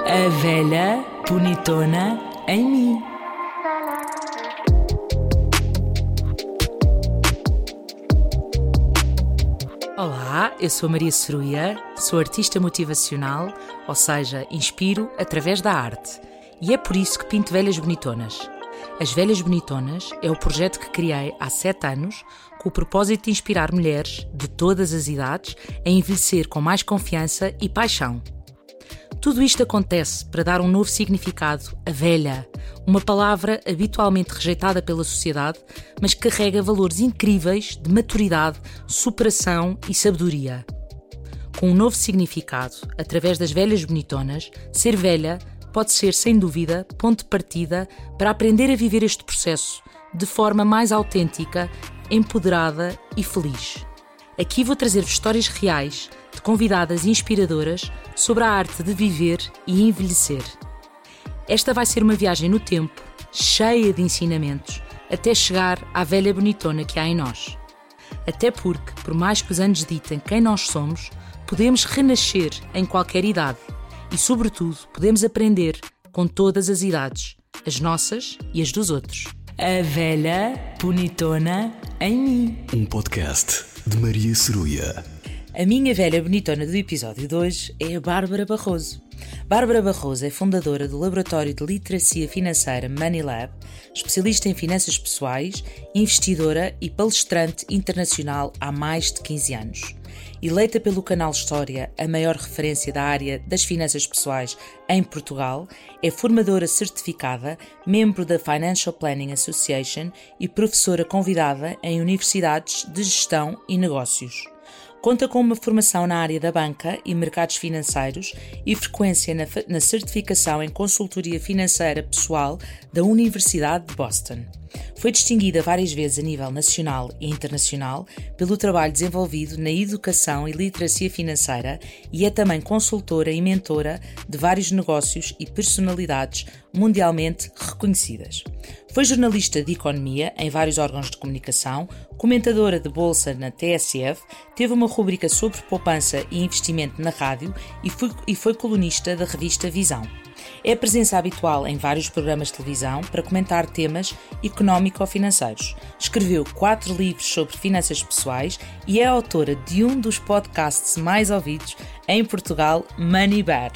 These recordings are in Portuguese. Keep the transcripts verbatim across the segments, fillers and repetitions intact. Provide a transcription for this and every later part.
A velha bonitona em mim. Olá, eu sou Maria Ceruia, sou artista motivacional, ou seja, inspiro através da arte. E é por isso que pinto velhas bonitonas. As Velhas Bonitonas é o projeto que criei há sete anos com o propósito de inspirar mulheres de todas as idades a envelhecer com mais confiança e paixão. Tudo isto acontece para dar um novo significado a velha, uma palavra habitualmente rejeitada pela sociedade, mas que carrega valores incríveis de maturidade, superação e sabedoria. Com um novo significado, através das Velhas Bonitonas, ser velha pode ser, sem dúvida, ponto de partida para aprender a viver este processo de forma mais autêntica, empoderada e feliz. Aqui vou trazer-vos histórias reais de convidadas inspiradoras sobre a arte de viver e envelhecer. Esta vai ser uma viagem no tempo, cheia de ensinamentos, até chegar à velha bonitona que há em nós. Até porque, por mais que os anos ditem quem nós somos, podemos renascer em qualquer idade e, sobretudo, podemos aprender com todas as idades, as nossas e as dos outros. A velha bonitona em mim. Um podcast de Maria Ceruia. A minha velha bonitona do episódio de hoje é a Bárbara Barroso. Bárbara Barroso é fundadora do Laboratório de Literacia Financeira Money Lab, especialista em finanças pessoais, investidora e palestrante internacional há mais de quinze anos. Eleita pelo canal História a maior referência da área das finanças pessoais em Portugal, é formadora certificada, membro da Financial Planning Association e professora convidada em universidades de gestão e negócios. Conta com uma formação na área da banca e mercados financeiros e frequência na, na certificação em consultoria financeira pessoal da Universidade de Boston. Foi distinguida várias vezes a nível nacional e internacional pelo trabalho desenvolvido na educação e literacia financeira e é também consultora e mentora de vários negócios e personalidades mundialmente reconhecidas. Foi jornalista de economia em vários órgãos de comunicação, comentadora de bolsa na T S F, teve uma rubrica sobre poupança e investimento na rádio e foi, e foi colunista da revista Visão. É presença habitual em vários programas de televisão para comentar temas económico-financeiros. Escreveu quatro livros sobre finanças pessoais e é autora de um dos podcasts mais ouvidos em Portugal, Money Bar.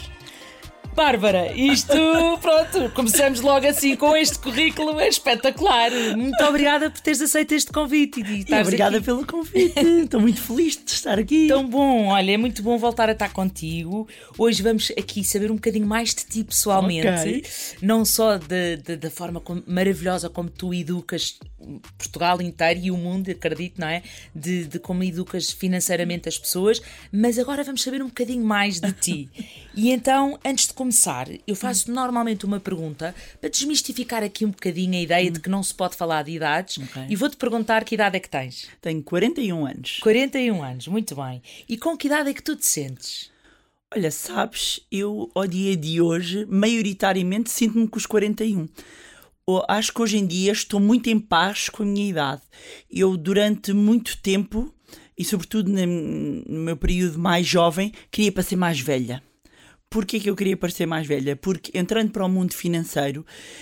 Bárbara, isto, pronto, começamos logo assim com este currículo, é espetacular. Muito obrigada por teres aceito este convite. E, e obrigada aqui. Pelo convite, estou muito feliz de estar aqui. Tão bom, olha, é muito bom voltar a estar contigo. Hoje vamos aqui saber um bocadinho mais de ti pessoalmente, okay. Não só de, de, da forma como, maravilhosa como tu educas Portugal inteiro e o mundo, acredito, não é? De, de como educas financeiramente as pessoas, mas agora vamos saber um bocadinho mais de ti. E então, antes de começar, eu faço normalmente uma pergunta para desmistificar aqui um bocadinho a ideia de que não se pode falar de idades, okay. E vou-te perguntar que idade é que tens? Tenho quarenta e um anos. quarenta e um anos, muito bem. E com que idade é que tu te sentes? Olha, sabes, eu ao dia de hoje, maioritariamente, sinto-me com os quarenta e um. Acho que hoje em dia estou muito em paz com a minha idade. Eu, durante muito tempo, e sobretudo no meu período mais jovem, queria parecer mais velha. Porquê que eu queria parecer mais velha? Porque entrando para o mundo financeiro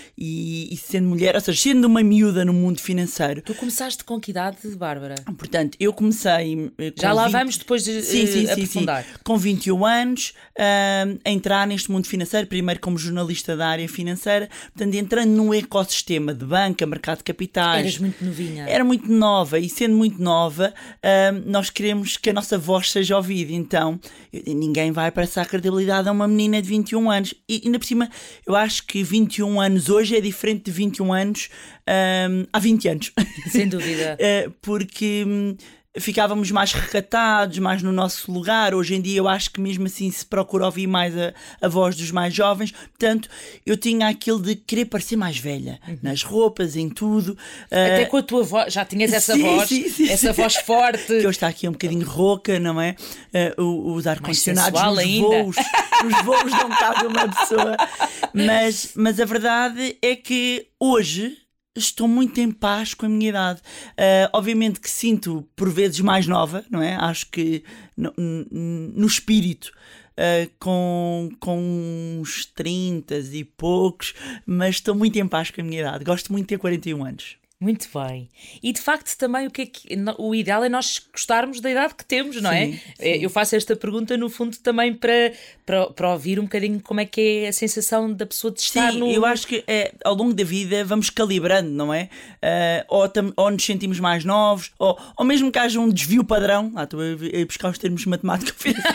e, e sendo mulher, ou seja, sendo uma miúda no mundo financeiro... Tu começaste com que idade, Bárbara? Portanto, eu comecei... Já lá vinte... vamos depois de sim, sim, aprofundar. Sim, sim. Com vinte e um anos, uh, a entrar neste mundo financeiro, primeiro como jornalista da área financeira, portanto, entrando num ecossistema de banca, mercado de capitais... Eras muito novinha. Era muito nova, e sendo muito nova, uh, nós queremos que a nossa voz seja ouvida. Então, ninguém vai passar a credibilidade a uma menina de vinte e um anos. E ainda por cima, eu acho que vinte e um anos hoje é diferente de vinte e um anos um, há vinte anos. Sem dúvida. Porque um, ficávamos mais recatados, mais no nosso lugar. Hoje em dia eu acho que mesmo assim se procura ouvir mais a, a voz dos mais jovens. Portanto, eu tinha aquilo de querer parecer mais velha, uhum. Nas roupas, em tudo. Até uh, com a tua voz, já tinhas essa sim, voz, sim, sim, essa sim. voz forte. Que hoje está aqui um bocadinho rouca, não é? Uh, os ar-condicionados nos ainda. voos. Os voos não cabem uma pessoa. Mas, mas a verdade é que hoje estou muito em paz com a minha idade. Uh, obviamente que sinto por vezes mais nova, não é? Acho que no, no espírito uh, com, com uns trinta e poucos, mas estou muito em paz com a minha idade. Gosto muito de ter quarenta e um anos. Muito bem. E de facto também o que é que o ideal é nós gostarmos da idade que temos, não é? Sim, sim. Eu faço esta pergunta no fundo também para, para, para ouvir um bocadinho como é que é a sensação da pessoa de estar Sim, no... eu acho que é, ao longo da vida vamos calibrando, não é? Uh, ou, tam, ou nos sentimos mais novos, ou, ou mesmo que haja um desvio padrão. Ah, estou a, a buscar os termos de matemática.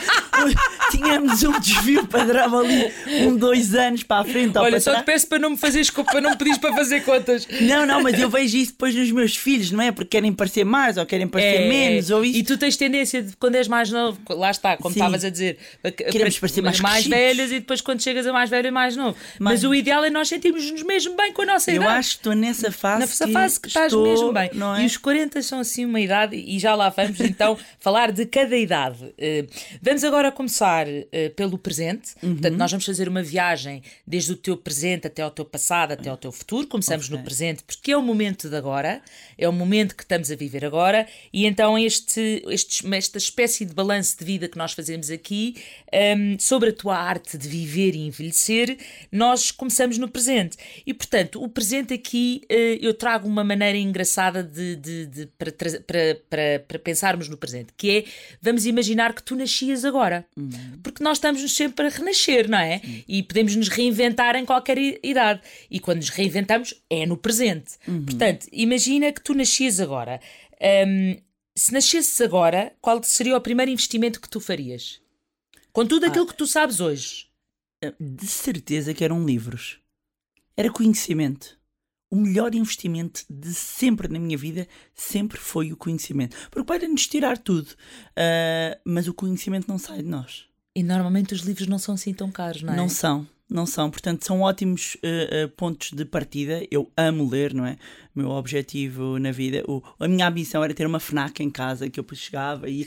Tínhamos um desvio padrão ali, um, dois anos para a frente. Olha, para só trás. te peço para não me fazeres, para não me pedires para fazer contas. Não, não, mas eu vejo isso depois nos meus filhos, não é? Porque querem parecer mais ou querem parecer É, menos. Ou isso. E tu tens tendência de quando és mais novo, lá está, como Sim. estavas a dizer, a- Queremos a- parecer mais mais crescidos. velhas e depois quando chegas a mais velho é mais novo. Mas, Mas- o ideal é nós sentirmos-nos mesmo bem com a nossa Eu idade. acho que estou nessa fase, Nessa que, fase que estás estou, mesmo bem. não é? E os quarenta são assim uma idade, e já lá vamos então falar de cada idade. Uh, vamos agora começar uh, pelo presente. Uhum. Portanto, nós vamos fazer uma viagem desde o teu presente até ao teu passado, até ao teu futuro. Começamos Okay. no presente porque é o momento de agora, é o momento que estamos a viver agora, e então este, este, esta espécie de balanço de vida que nós fazemos aqui um, sobre a tua arte de viver e envelhecer, nós começamos no presente. E portanto, o presente aqui uh, eu trago uma maneira engraçada de, de, de, para, tra- para, para, para pensarmos no presente, que é, vamos imaginar que tu nascias agora, Uhum. porque nós estamos sempre a renascer, não é? Uhum. E podemos nos reinventar em qualquer i- idade, e quando nos reinventamos é no presente. Uhum. Portanto, imagina que tu nascias agora. Hum, se nascesses agora, qual seria o primeiro investimento que tu farias? Com tudo aquilo que tu sabes hoje. De certeza que eram livros. Era conhecimento. O melhor investimento de sempre na minha vida sempre foi o conhecimento. Porque pode nos tirar tudo, uh, mas o conhecimento não sai de nós. E normalmente os livros não são assim tão caros, não é? Não são, não são. Portanto, são ótimos uh, uh, pontos de partida. Eu amo ler, não é? O meu objetivo na vida, o, a minha ambição era ter uma FNAC em casa, que eu chegava e...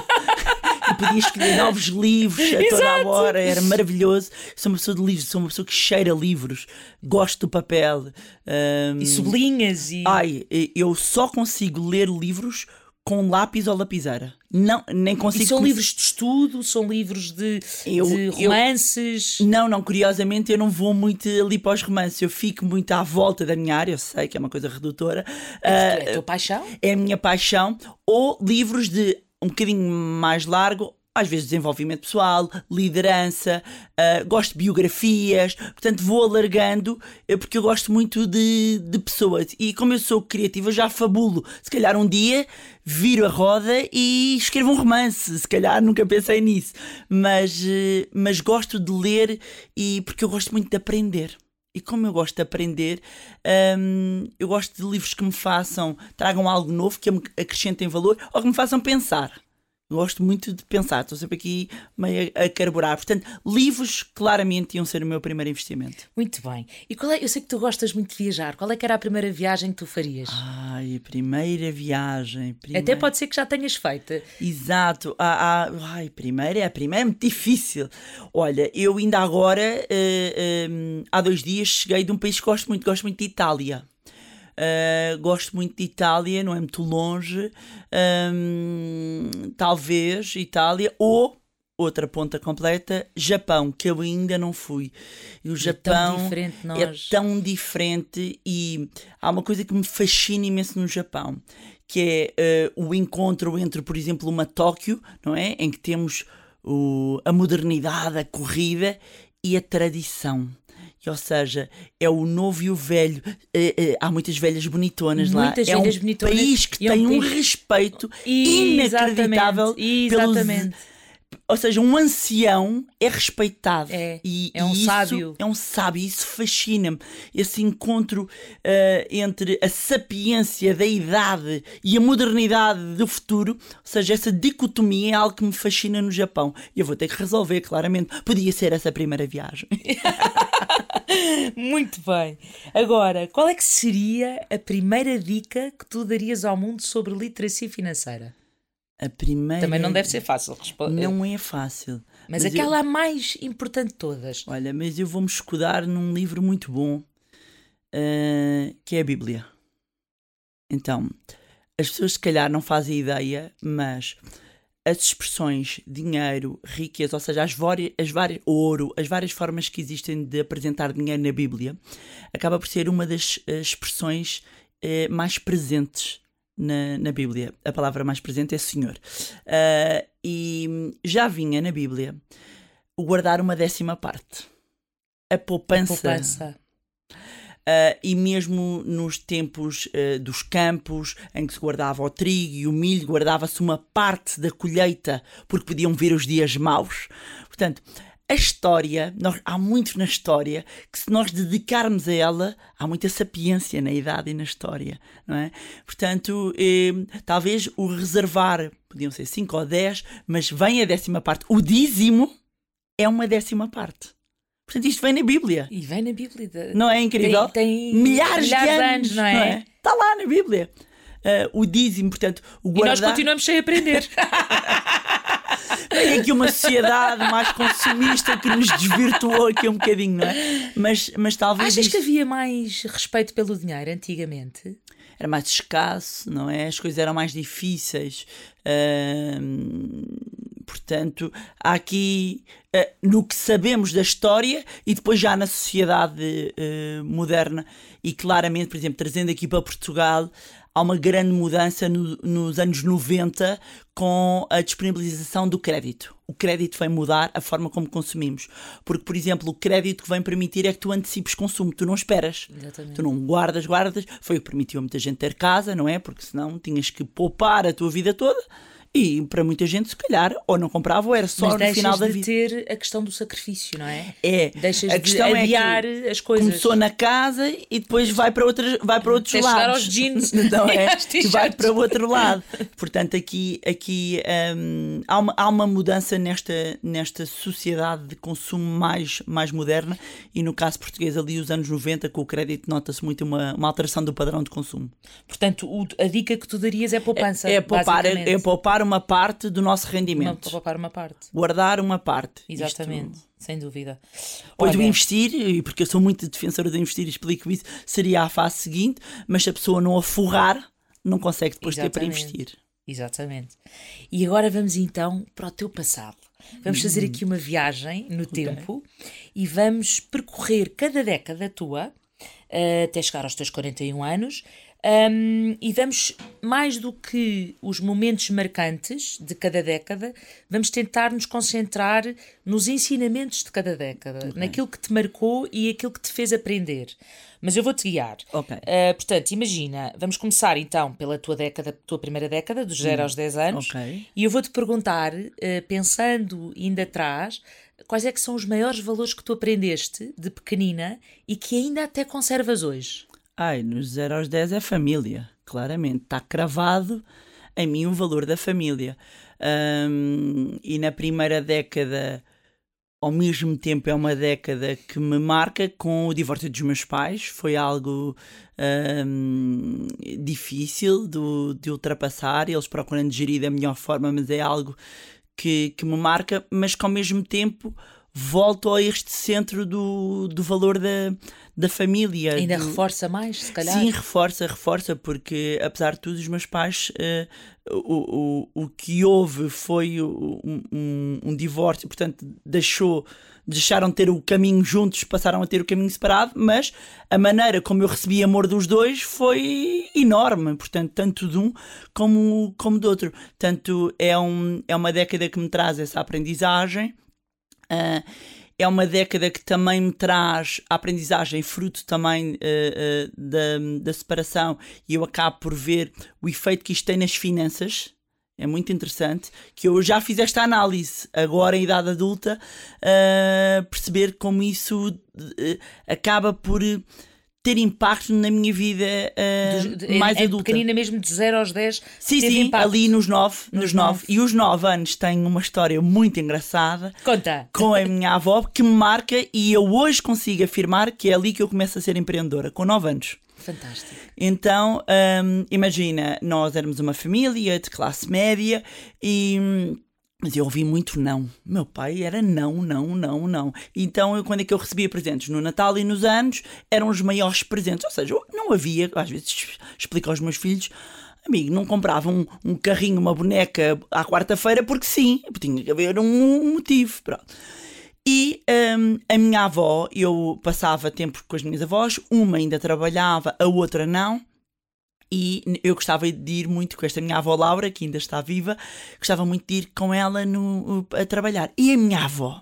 Eu podia escolher novos livros a toda a hora, era maravilhoso. Sou uma pessoa de livros, sou uma pessoa que cheira livros, gosto do papel. Um... E sublinhas e... Ai, eu só consigo ler livros com lápis ou lapiseira. Não, nem consigo. E são come- livros de estudo, são livros de, Eu- de eu- romances. Não, não, curiosamente eu não vou muito ali para os romances, eu fico muito à volta da minha área, eu sei que é uma coisa redutora. É Ah, a tua paixão? é a minha paixão, ou livros de um bocadinho mais largo, às vezes desenvolvimento pessoal, liderança, uh, gosto de biografias, portanto vou alargando, uh, porque eu gosto muito de, de pessoas, e como eu sou criativa já fabulo, se calhar um dia viro a roda e escrevo um romance, se calhar nunca pensei nisso, mas, uh, mas gosto de ler, e porque eu gosto muito de aprender. E como eu gosto de aprender, hum, eu gosto de livros que me façam, tragam algo novo, que me acrescentem valor ou que me façam pensar. Eu gosto muito de pensar, estou sempre aqui meio a, a carburar. Portanto, livros claramente iam ser o meu primeiro investimento. Muito bem. E qual é, eu sei que tu gostas muito de viajar. Qual é que era a primeira viagem que tu farias? Ai, a primeira viagem. Primeira... Até pode ser que já tenhas feito. Exato. Ah, ah, ai, primeira, a primeira é muito difícil. Olha, eu ainda agora, eh, eh, há dois dias, cheguei de um país que gosto muito, gosto muito de Itália. Uh, gosto muito de Itália, não é muito longe. Um, talvez Itália ou outra ponta completa, Japão, que eu ainda não fui. E o Japão tão diferente de nós. é tão diferente, e há uma coisa que me fascina imenso no Japão, que é uh, o encontro entre, por exemplo, uma Tóquio, não é? Em que temos o, a modernidade, a corrida e a tradição. Ou seja, é o novo e o velho. É, é, há muitas velhas bonitonas Muitas lá. velhas é um bonitonas. país que E é um tem um país- respeito Exatamente, inacreditável. exatamente. Pelos, ou seja, um ancião é respeitado. É, e, é um e isso sábio. É um sábio. Isso fascina-me. Esse encontro uh, entre a sapiência da idade e a modernidade do futuro. Ou seja, essa dicotomia é algo que me fascina no Japão. E eu vou ter que resolver, claramente. Podia ser essa a primeira viagem. Muito bem. Agora, qual é que seria a primeira dica que tu darias ao mundo sobre literacia financeira? A primeira... Também não deve ser fácil responder. Não é fácil. Mas, eu- aquela mais importante de todas. Olha, mas eu vou-me escudar num livro muito bom, uh, que é a Bíblia. Então, as pessoas se calhar não fazem ideia, mas as expressões dinheiro, riqueza, ou seja, as várias, as várias, ouro, as várias formas que existem de apresentar dinheiro na Bíblia, acaba por ser uma das uh, expressões uh, mais presentes na, na Bíblia. A palavra mais presente é Senhor. Uh, e já vinha na Bíblia o guardar uma décima parte. A poupança. A poupança. Uh, e mesmo nos tempos uh, dos campos, em que se guardava o trigo e o milho, guardava-se uma parte da colheita, porque podiam vir os dias maus. Portanto, a história, nós, há muito na história, que se nós dedicarmos a ela, há muita sapiência na idade e na história, não é? Portanto, eh, talvez o reservar, podiam ser cinco ou dez, mas vem a décima parte. O dízimo é uma décima parte. Portanto, isto vem na Bíblia. E vem na Bíblia. De... Não é incrível? Tem, tem milhares, milhares de anos, anos, não é? não é? Está lá na Bíblia. Uh, o dízimo, portanto, o guardar... E nós continuamos sem aprender. Tem aqui uma sociedade mais consumista que nos desvirtuou aqui um bocadinho, não é? Mas, mas talvez... Achas isto... que havia mais respeito pelo dinheiro antigamente? Era mais escasso, não é? As coisas eram mais difíceis. Uh... Portanto, há aqui, uh, no que sabemos da história e depois já na sociedade uh, moderna, e claramente, por exemplo, trazendo aqui para Portugal, há uma grande mudança no, nos anos noventa com a disponibilização do crédito. O crédito vem mudar a forma como consumimos. Porque, por exemplo, o crédito que vem permitir é que tu antecipes consumo, tu não esperas. Exatamente. Tu não guardas, guardas. Foi o que permitiu a muita gente ter casa, não é? Porque senão tinhas que poupar a tua vida toda. E para muita gente, se calhar, ou não comprava ou era só Mas no final da vida. Mas deixas de ter a questão do sacrifício, não é? É. Deixas a de questão adiar é que as coisas. Começou na casa e depois vai para, outras, vai para outros Até lados. chegar aos jeans. Não é? Às Que vai para o outro lado. Portanto, aqui, aqui hum, há, uma, há uma mudança nesta, nesta sociedade de consumo mais, mais moderna, e no caso português, ali os anos noventa, com o crédito, nota-se muito uma, uma alteração do padrão de consumo. Portanto, o, a dica que tu darias é poupança. É, é, poupar, é, é poupar uma parte do nosso rendimento. Uma, poupar uma parte. Guardar uma parte. Exatamente, Isto... sem dúvida. Depois Olha... do investir, e porque eu sou muito defensora de investir e explico isso, seria a fase seguinte, mas se a pessoa não a forrar, não consegue depois ter para investir. Exatamente. E agora vamos então para o teu passado. Vamos fazer aqui uma viagem no okay. tempo e vamos percorrer cada década tua uh, até chegar aos teus quarenta e um anos. Um, e vamos, mais do que os momentos marcantes de cada década, vamos tentar nos concentrar nos ensinamentos de cada década, okay. naquilo que te marcou e aquilo que te fez aprender. Mas eu vou-te guiar. Okay. Uh, portanto, imagina, vamos começar então pela tua década, tua primeira década, dos zero hum. aos dez anos, okay. e eu vou-te perguntar, uh, pensando ainda atrás, quais é que são os maiores valores que tu aprendeste de pequenina e que ainda até conservas hoje? Ai, nos zero aos dez é família, claramente. Está cravado em mim o valor da família. Um, e na primeira década, ao mesmo tempo, é uma década que me marca com o divórcio dos meus pais. Foi algo um, difícil de, de ultrapassar, eles procurando gerir da melhor forma, mas é algo que, que me marca, mas que ao mesmo tempo volto a este centro do, do valor da, da família. Ainda do... reforça mais, se calhar? Sim, reforça, reforça, porque apesar de tudo, os meus pais, uh, o, o, o que houve foi um, um, um divórcio, portanto, deixou, deixaram de ter o caminho juntos, passaram a ter o caminho separado, mas a maneira como eu recebi amor dos dois foi enorme, portanto, tanto de um como, como do outro. Portanto, é, um, é uma década que me traz essa aprendizagem. Uh, é uma década que também me traz a aprendizagem, fruto também uh, uh, da, da separação, e eu acabo por ver o efeito que isto tem nas finanças. É muito interessante, que eu já fiz esta análise agora em idade adulta, uh, perceber como isso uh, acaba por ter impacto na minha vida uh, Dos, mais é, adulta. É pequenina mesmo, de zero aos dez. Sim, teve sim, impacto. ali nos nove. Nos nos nove. nove. E os nove anos têm uma história muito engraçada. Conta. Com a minha avó, que me marca, e eu hoje consigo afirmar que é ali que eu começo a ser empreendedora, com nove anos. Fantástico. Então, hum, imagina, nós éramos uma família de classe média e... Mas eu ouvi muito não. Meu pai era não, não, não, não. Então, eu, quando é que eu recebia presentes? No Natal e nos anos, eram os maiores presentes. Ou seja, não havia, às vezes explico aos meus filhos, amigo, não comprava um, um carrinho, uma boneca à quarta-feira porque sim, tinha que haver um motivo. Pronto. E um, a minha avó, eu passava tempo com as minhas avós, uma ainda trabalhava, a outra não. E eu gostava de ir muito com esta minha avó Laura, que ainda está viva, gostava muito de ir com ela no, a trabalhar. E a minha avó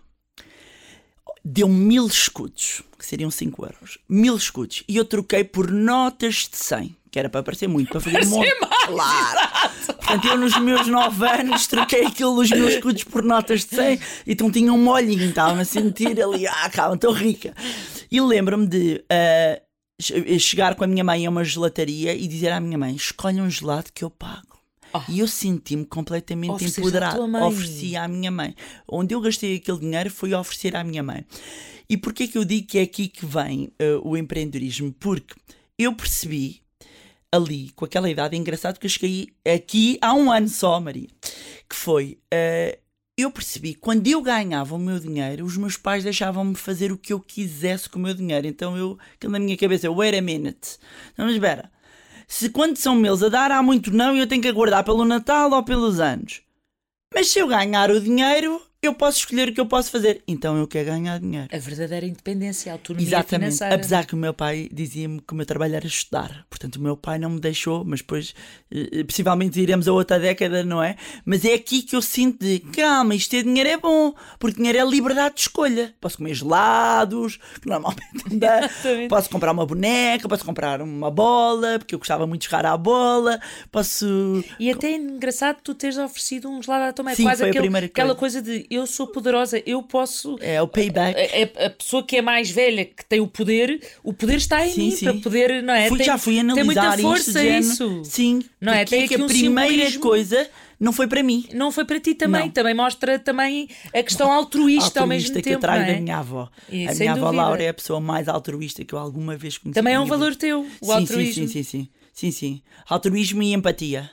deu mil escudos, que seriam cinco euros. Mil escudos. E eu troquei por notas de cem, que era para parecer muito, para fazer um monte. Claro! Exato. Portanto, eu nos meus nove anos troquei aquilo dos meus escudos por notas de cem, então tinha um molhinho, estava-me a sentir ali, ah, calma, estou rica. E lembro-me de... Uh, chegar com a minha mãe a uma gelataria e dizer à minha mãe, escolhe um gelado que eu pago. Oh. E eu senti-me completamente Ofereces empoderado. à Ofereci à minha mãe. Onde eu gastei aquele dinheiro foi oferecer à minha mãe. E porquê que eu digo que é aqui que vem uh, o empreendedorismo? Porque eu percebi ali, com aquela idade, é engraçado que eu cheguei aqui há um ano só, Maria, que foi... Uh, eu percebi, quando eu ganhava o meu dinheiro, os meus pais deixavam-me fazer o que eu quisesse com o meu dinheiro. Então eu, aquilo na minha cabeça, wait a minute. Não, mas espera, se quando são meus a dar há muito não, eu tenho que aguardar pelo Natal ou pelos anos. Mas se eu ganhar o dinheiro, eu posso escolher o que eu posso fazer. Então eu quero ganhar dinheiro. A verdadeira independência, a autonomia Exatamente. financeira. Apesar que o meu pai dizia-me que o meu trabalho era estudar. Portanto, o meu pai não me deixou, mas depois, eh, possivelmente iremos a outra década, não é? Mas é aqui que eu sinto de, calma, isto ter dinheiro é bom, porque dinheiro é liberdade de escolha. Posso comer gelados, que normalmente não dá. Posso comprar uma boneca, posso comprar uma bola, porque eu gostava muito de jogar à bola. Posso... E até é engraçado tu teres oferecido um gelado à tua mãe. Sim, quase foi aquele, a primeira aquela coisa. coisa de eu sou poderosa, eu posso. É o payback. A, a, a pessoa que é mais velha, que tem o poder, o poder está em Sim, mim sim. para poder, não é? Fui, tem, já fui analisar tem muita força isto, género. isso. Sim, não é? porque Tem é que aqui a um primeira simbolismo. coisa não foi para mim. Não foi para ti também. Não. Também mostra também a questão altruísta, altruísta ao mesmo que tempo. eu trago não é? da minha avó. E, a sem minha avó dúvida. Laura é a pessoa mais altruísta que eu alguma vez conheci. Também é na um minha valor vida. teu, o sim, altruísmo. Sim, sim, sim, sim, sim, sim. Altruísmo e empatia.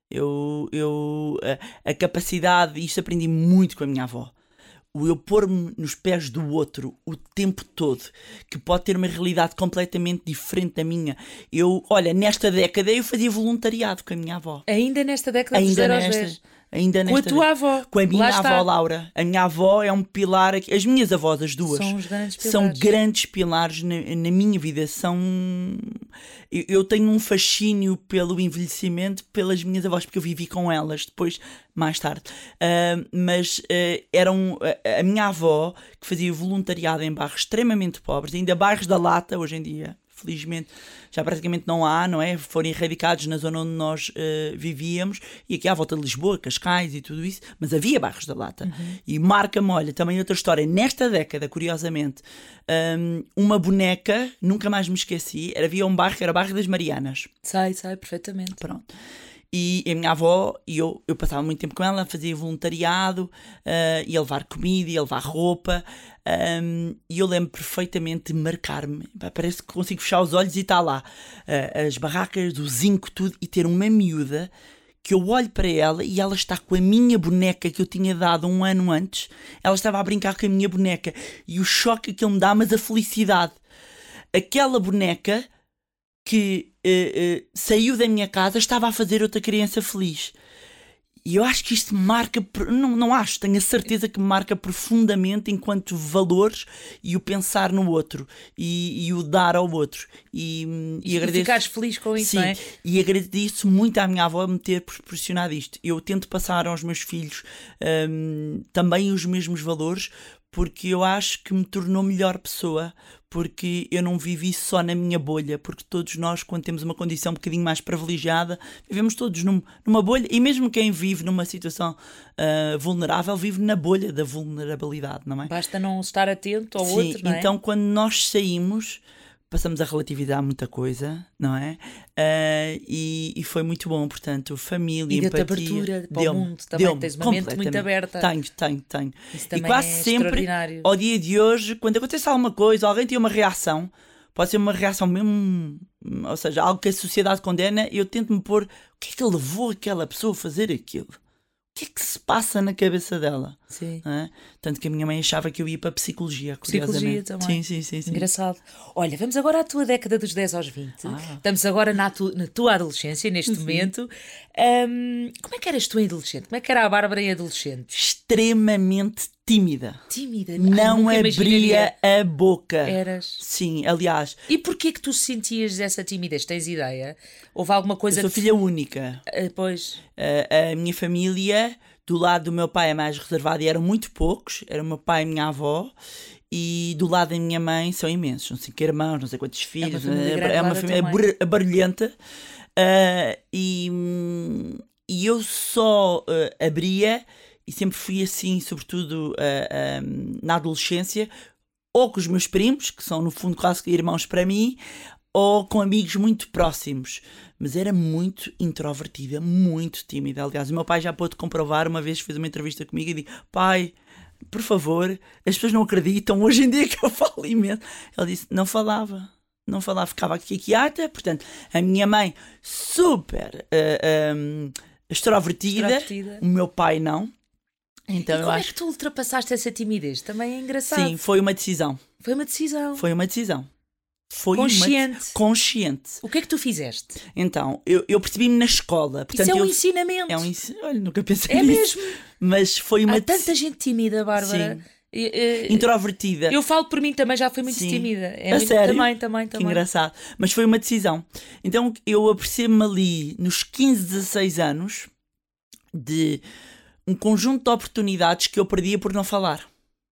Eu, eu, a, a capacidade, isto aprendi muito com a minha avó. O eu pôr-me nos pés do outro o tempo todo, que pode ter uma realidade completamente diferente da minha. Eu, olha, nesta década eu fazia voluntariado com a minha avó. Ainda nesta década de Ainda zero aos nesta, dez. ainda Com a nesta tua avó. Com a minha Lá avó está. Laura. A minha avó é um pilar aqui. As minhas avós, as duas, São os grandes pilares. são grandes pilares na, na minha vida. São... Eu, eu tenho um fascínio pelo envelhecimento pelas minhas avós, porque eu vivi com elas depois, mais tarde. Uh, mas uh, eram a, a minha avó, que fazia voluntariado em bairros extremamente pobres, ainda bairros da lata hoje em dia. Felizmente já praticamente não há, não é? Foram erradicados na zona onde nós uh, vivíamos, e aqui à volta de Lisboa, Cascais e tudo isso, mas havia bairros da lata. Uhum. E marca-me, olha, também outra história, nesta década, curiosamente, um, uma boneca, nunca mais me esqueci, era, havia um bairro que era o bairro das Marianas. Sai, sai, perfeitamente. Pronto. E a minha avó, e eu, eu passava muito tempo com ela, fazia voluntariado, uh, ia levar comida, ia levar roupa, um, e eu lembro perfeitamente de marcar-me. Parece que consigo fechar os olhos e está lá. Uh, as barracas, o zinco, tudo, e ter uma miúda que eu olho para ela e ela está com a minha boneca que eu tinha dado um ano antes. Ela estava a brincar com a minha boneca. E o choque que ele me dá, mas a felicidade. Aquela boneca que uh, uh, saiu da minha casa, estava a fazer outra criança feliz. E eu acho que isto marca, não, não acho, tenho a certeza que marca profundamente enquanto valores e o pensar no outro e, e o dar ao outro. E, e, e agradeço, ficares feliz com isso, sim, não é? E agradeço muito à minha avó me ter proporcionado isto. Eu tento passar aos meus filhos um, também os mesmos valores, porque eu acho que me tornou melhor pessoa, porque eu não vivi só na minha bolha, porque todos nós, quando temos uma condição um bocadinho mais privilegiada, vivemos todos num, numa bolha, e mesmo quem vive numa situação uh, vulnerável, vive na bolha da vulnerabilidade, não é? Basta não estar atento ao Sim, outro, não é? Então quando nós saímos, passamos a relativizar muita coisa, não é? Uh, e, e foi muito bom, portanto, família, e empatia. deu-te abertura para o mundo também, tens uma mente muito aberta. Tenho, tenho, tenho. Isso E também quase é sempre, extraordinário. ao dia de hoje, quando acontece alguma coisa, alguém tem uma reação, pode ser uma reação mesmo, ou seja, algo que a sociedade condena, eu tento-me pôr, o que é que levou aquela pessoa a fazer aquilo? O que é que se passa na cabeça dela? Sim. Não é? Tanto que a minha mãe achava que eu ia para psicologia, curiosamente. Psicologia também. Sim, sim, sim, sim. Engraçado. Olha, vamos agora à tua década dos dez aos vinte. Ah. Estamos agora na, tu, na tua adolescência, neste momento. Um, como é que eras tu em adolescente? Como é que era a Bárbara em adolescente? Extremamente tímida. Tímida. Ai, Não nunca abria imaginaria. a boca. Eras. Sim, aliás, E porquê que tu sentias essa timidez? Tens ideia? Houve alguma coisa eu sou que... filha única. Ah, pois. A, a minha família, do lado do meu pai, é mais reservada e eram muito poucos. Era o meu pai e a minha avó. E do lado da minha mãe são imensos. Não sei cinco irmãos, não sei quantos filhos. família É, grande é lá uma da família tua mãe. bar- barulhenta. Ah, e, hum, e eu só ah, abria, e sempre fui assim, sobretudo ah, ah, na adolescência, ou com os meus primos, que são no fundo quase que irmãos para mim, ou com amigos muito próximos. Mas era muito introvertida, muito tímida. Aliás, o meu pai já pôde comprovar, uma vez fez uma entrevista comigo e disse: pai, por favor, as pessoas não acreditam hoje em dia que eu falo imenso. Ele disse: não falava, não falava, ficava aqui quieta. Portanto, a minha mãe super uh, um, extrovertida, Extrovertida. o meu pai não. Então E eu como é acho que tu ultrapassaste essa timidez? Também é engraçado. sim, foi uma decisão. Foi uma decisão. Foi uma decisão. Foi Consciente. Uma, consciente. O que é que tu fizeste? Então, eu, eu percebi-me na escola. Portanto, Isso é um eu, ensinamento. é um ensi- Olha, nunca pensei É nisso. mesmo. Mas foi uma Há tanta gente tímida, Bárbara. Sim. E, e, introvertida. Eu falo por mim também, já fui muito Sim. tímida. É A muito- sério? Também, também, Que também. engraçado. Mas foi uma decisão. Então eu apercebo-me ali nos quinze, dezasseis anos de um conjunto de oportunidades que eu perdia por não falar.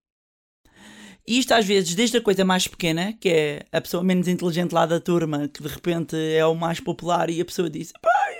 E isto às vezes, desde a coisa mais pequena, que é a pessoa menos inteligente lá da turma, que de repente é o mais popular, e a pessoa diz: pai,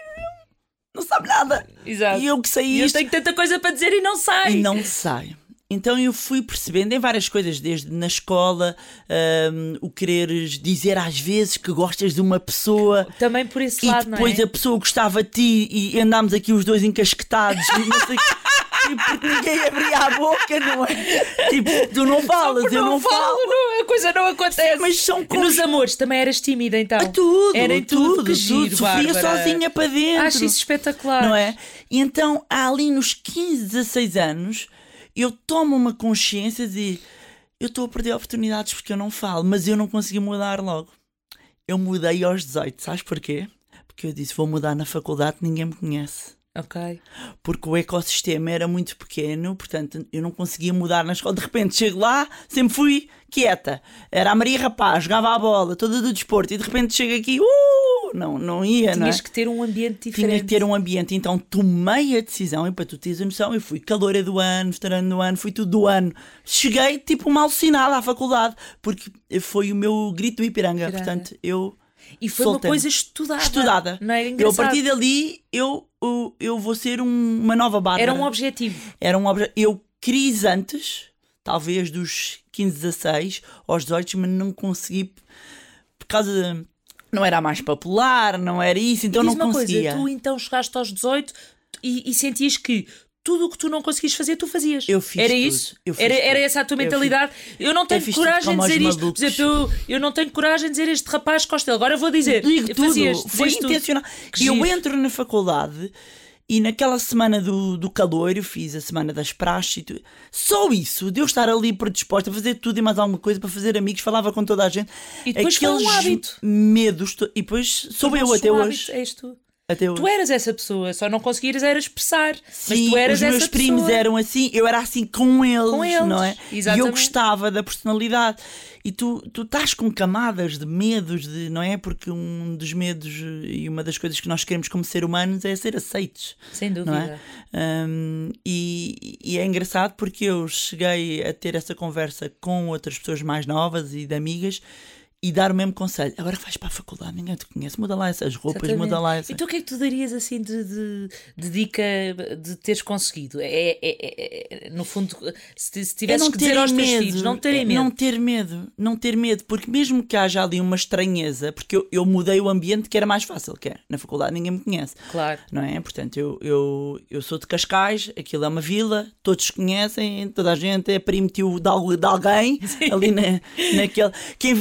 não sabe nada. Exato. E eu que sei E eu isto. tenho tanta coisa para dizer e não sai. E não sai. Então eu fui percebendo em várias coisas, desde na escola, hum, o quereres dizer às vezes que gostas de uma pessoa Também por esse e lado, depois não é? a pessoa gostava de ti e andámos aqui os dois encasquetados e não sei, tipo, porque ninguém abria a boca, não é? Tipo, tu não falas, eu não, falo. não, a coisa não acontece. Mas são E cons- nos amores também eras tímida, então? É tudo, Era em tudo, tudo, que giro, tudo. Sofria Bárbara. sozinha para dentro. Acho isso espetacular. Não é? E então, há ali nos quinze, dezasseis anos, eu tomo uma consciência de eu estou a perder oportunidades porque eu não falo, mas eu não consegui mudar logo. Eu mudei aos dezoito, sabes porquê? Porque eu disse: vou mudar na faculdade, ninguém me conhece. Ok. Porque o ecossistema era muito pequeno, portanto eu não conseguia mudar na escola. De repente chego lá, sempre fui quieta. Era a Maria Rapaz, jogava a bola, toda do desporto, e de repente chego aqui, uh, não, não ia, não é? Tinhas que ter um ambiente diferente. Tinha que ter um ambiente, então tomei a decisão, e para tu teres a noção, eu fui caloura do ano, veterano do ano, fui tudo do ano. Cheguei tipo uma alucinada à faculdade, porque foi o meu grito do Ipiranga, Ipiranga. portanto eu... E foi soltei-me. uma coisa estudada. Estudada. Não era Eu a engraçado? partir dali, eu, eu, eu vou ser um- uma nova Bárbara. Era um objetivo. Era um obje... Eu quis antes, talvez dos quinze, dezasseis aos dezoito, mas não consegui por causa de... Não era a mais popular, não era isso, então E não diz uma conseguia. coisa, tu então chegaste aos dezoito e, e sentias que tudo o que tu não conseguias fazer, tu fazias. Eu fiz Era tudo. isso? Eu fiz era, tudo. era essa a tua Eu mentalidade? Eu, não tenho fiz tudo coragem de como dizer aos isto. Por malucos. exemplo, eu, eu não tenho coragem de dizer este rapaz Costa. Agora vou dizer. Digo tudo, Fazias, foi dizias tudo. intencional. Que Eu giro. entro na faculdade e naquela semana do, do calor, eu fiz a semana das praxes e tudo. Só isso, de eu estar ali predisposta a fazer tudo e mais alguma coisa, para fazer amigos, falava com toda a gente. E depois foi um Aqueles hábito. medos, to- e depois sou eu até Um hoje. hábito, és tu. Até hoje. Tu eras essa pessoa, só não conseguias era expressar. Sim, mas tu eras os meus essa primos pessoa. eram assim, eu era assim com eles, Com eles, não é? E eu exatamente. gostava da personalidade. E tu, tu estás com camadas de medos, de, não é? Porque um dos medos e uma das coisas que nós queremos como ser humanos é ser aceitos. Sem Não dúvida. é? Hum, e, e é engraçado porque eu cheguei a ter essa conversa com outras pessoas mais novas e de amigas e dar o mesmo conselho. Agora que vais para a faculdade, ninguém te conhece, muda lá essas roupas, Exatamente. muda lá essas... Então o que é que tu darias assim de, de, de dica de teres conseguido? É, é- é- é- no fundo, se, se É tivesses não que dizer terem aos teus medo, filhos, não terem é medo. Não ter medo, não ter medo, porque mesmo que haja ali uma estranheza, porque eu, eu mudei o ambiente que era mais fácil, que é, na faculdade ninguém me conhece, Claro. não é? Portanto, eu, eu, eu sou de Cascais, aquilo é uma vila, todos se conhecem, toda a gente é primo tio de, algu- de alguém, ali na, naquele, quem vê de fora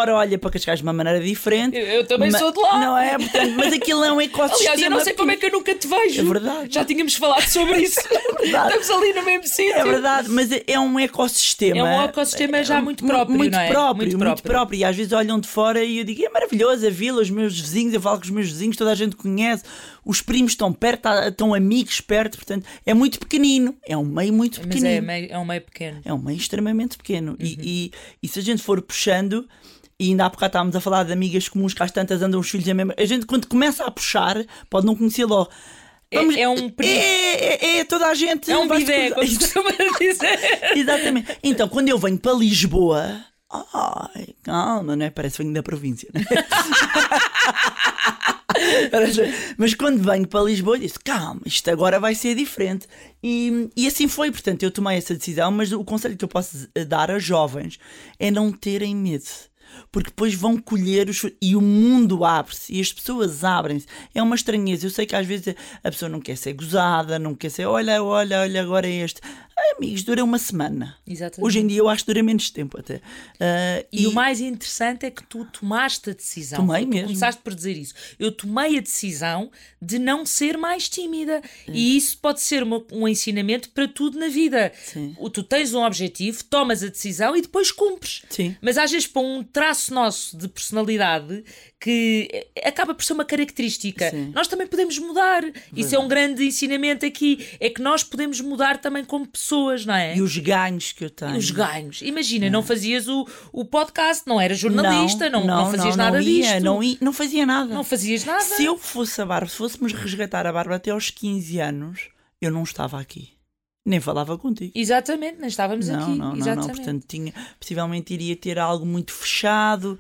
fora olha para Cascais de uma maneira diferente. Eu, eu também mas, sou de lá. Não é? Portanto, mas aquilo é um ecossistema. Aliás, eu não sei como é que eu nunca te vejo. É verdade. Já tínhamos falado sobre isso. É verdade. Estamos ali no mesmo sítio. É verdade, mas é um ecossistema. É um ecossistema já muito próprio, muito não é? Próprio, Muito muito próprio. próprio. E às vezes olham de fora e eu digo, é maravilhoso a vila, os meus vizinhos, eu falo com os meus vizinhos, toda a gente conhece, os primos estão perto, estão amigos perto, portanto, é muito pequenino. É um meio muito Mas pequenino. é, meio, é um meio pequeno. É um meio extremamente pequeno. Uhum. E, e, e se a gente for puxando, e ainda há bocado estávamos a falar de amigas comuns que às tantas andam os filhos a mesma. A gente, quando começa a puxar, pode não conhecer logo. Vamos, é, é um é, é, é toda a gente. É um vai bidé, como se costuma dizer. Exatamente. Então, quando eu venho para Lisboa, ai, calma, não é? Parece que venho da província, não é? Mas quando venho para Lisboa, eu disse, calma, isto agora vai ser diferente. E, e assim foi, portanto, eu tomei essa decisão. Mas o conselho que eu posso dar a jovens é não terem medo. Porque depois vão colher os... e o mundo abre-se e as pessoas abrem-se. É uma estranheza. Eu sei que às vezes a pessoa não quer ser gozada, não quer ser olha, olha, olha, agora é este. Ai, amigos, dura uma semana. Exatamente. Hoje em dia eu acho que dura menos tempo até. Uh, e, e o mais interessante é que tu tomaste a decisão. Tomei tu mesmo. Começaste por dizer isso. Eu tomei a decisão de não ser mais tímida. Sim. E isso pode ser uma, um ensinamento para tudo na vida. Sim. Tu tens um objetivo, tomas a decisão e depois cumpres. Sim. Mas às vezes para um traço nosso de personalidade que acaba por ser uma característica, sim, nós também podemos mudar. Verdade. Isso é um grande ensinamento aqui. É que nós podemos mudar também como pessoas, não é? E os ganhos que eu tenho. Os ganhos. Imagina, não, não fazias o, o podcast, não eras jornalista, não, não, não, não fazias não, nada não ia, disto. Não, ia, não fazia nada. Não fazias nada. Se eu fosse a Bárbara, se fôssemos resgatar a Bárbara até aos quinze anos, eu não estava aqui. Nem falava contigo. Exatamente, nem estávamos não, aqui. Não, não, Exatamente. não. Portanto, tinha, possivelmente iria ter algo muito fechado.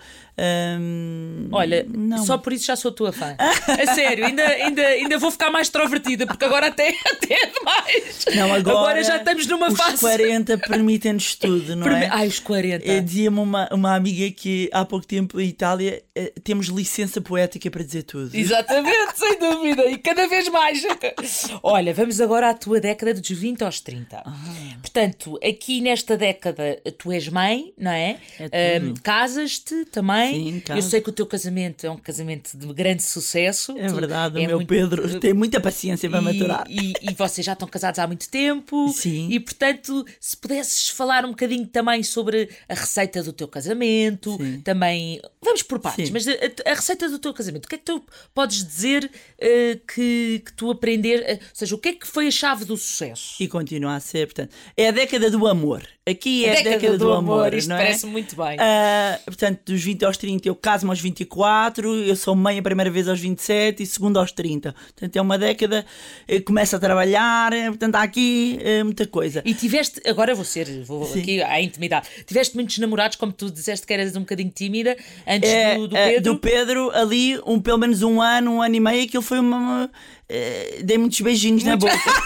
Hum, Olha, não. Só por isso já sou tua fã. A sério, ainda, ainda, ainda vou ficar mais extrovertida, porque agora até, até é demais. Não, agora, agora já estamos numa os fase. Os quarenta permitem-nos tudo, não Permi... é? Ai, os quarenta. Eu dizia-me uma, uma amiga que há pouco tempo em Itália eh, temos licença poética para dizer tudo. Exatamente, sem dúvida. E cada vez mais. Olha, vamos agora à tua década dos vinte aos trinta. Ah. Portanto, aqui nesta década tu és mãe, não é? é um, Casas-te também. Sim, eu sei que o teu casamento é um casamento de grande sucesso. É verdade, é o meu muito... Pedro tem muita paciência para e, maturar. E, e vocês já estão casados há muito tempo. Sim. E, portanto, se pudesses falar um bocadinho também sobre a receita do teu casamento, sim, também... Vamos por partes, sim, mas a, a receita do teu casamento, o que é que tu podes dizer uh, que, que tu aprender... Uh, ou seja, o que é que foi a chave do sucesso? E continua a ser, portanto... É a década do amor. Aqui é a, a década, década do, do amor, amor, isto não é? Parece muito bem. Uh, portanto, dos vinte aos trinta eu caso-me aos vinte e quatro, eu sou mãe a primeira vez aos vinte e sete e segunda aos trinta. Portanto, é uma década, começo a trabalhar, portanto, há aqui uh, muita coisa. E tiveste, agora vou ser, vou Sim. aqui à intimidade, tiveste muitos namorados, como tu disseste que eras um bocadinho tímida, antes é, do, do Pedro? Uh, do Pedro, ali, um, pelo menos um ano, um ano e meio, aquilo foi uma... uma uh, dei muitos beijinhos muito... na boca.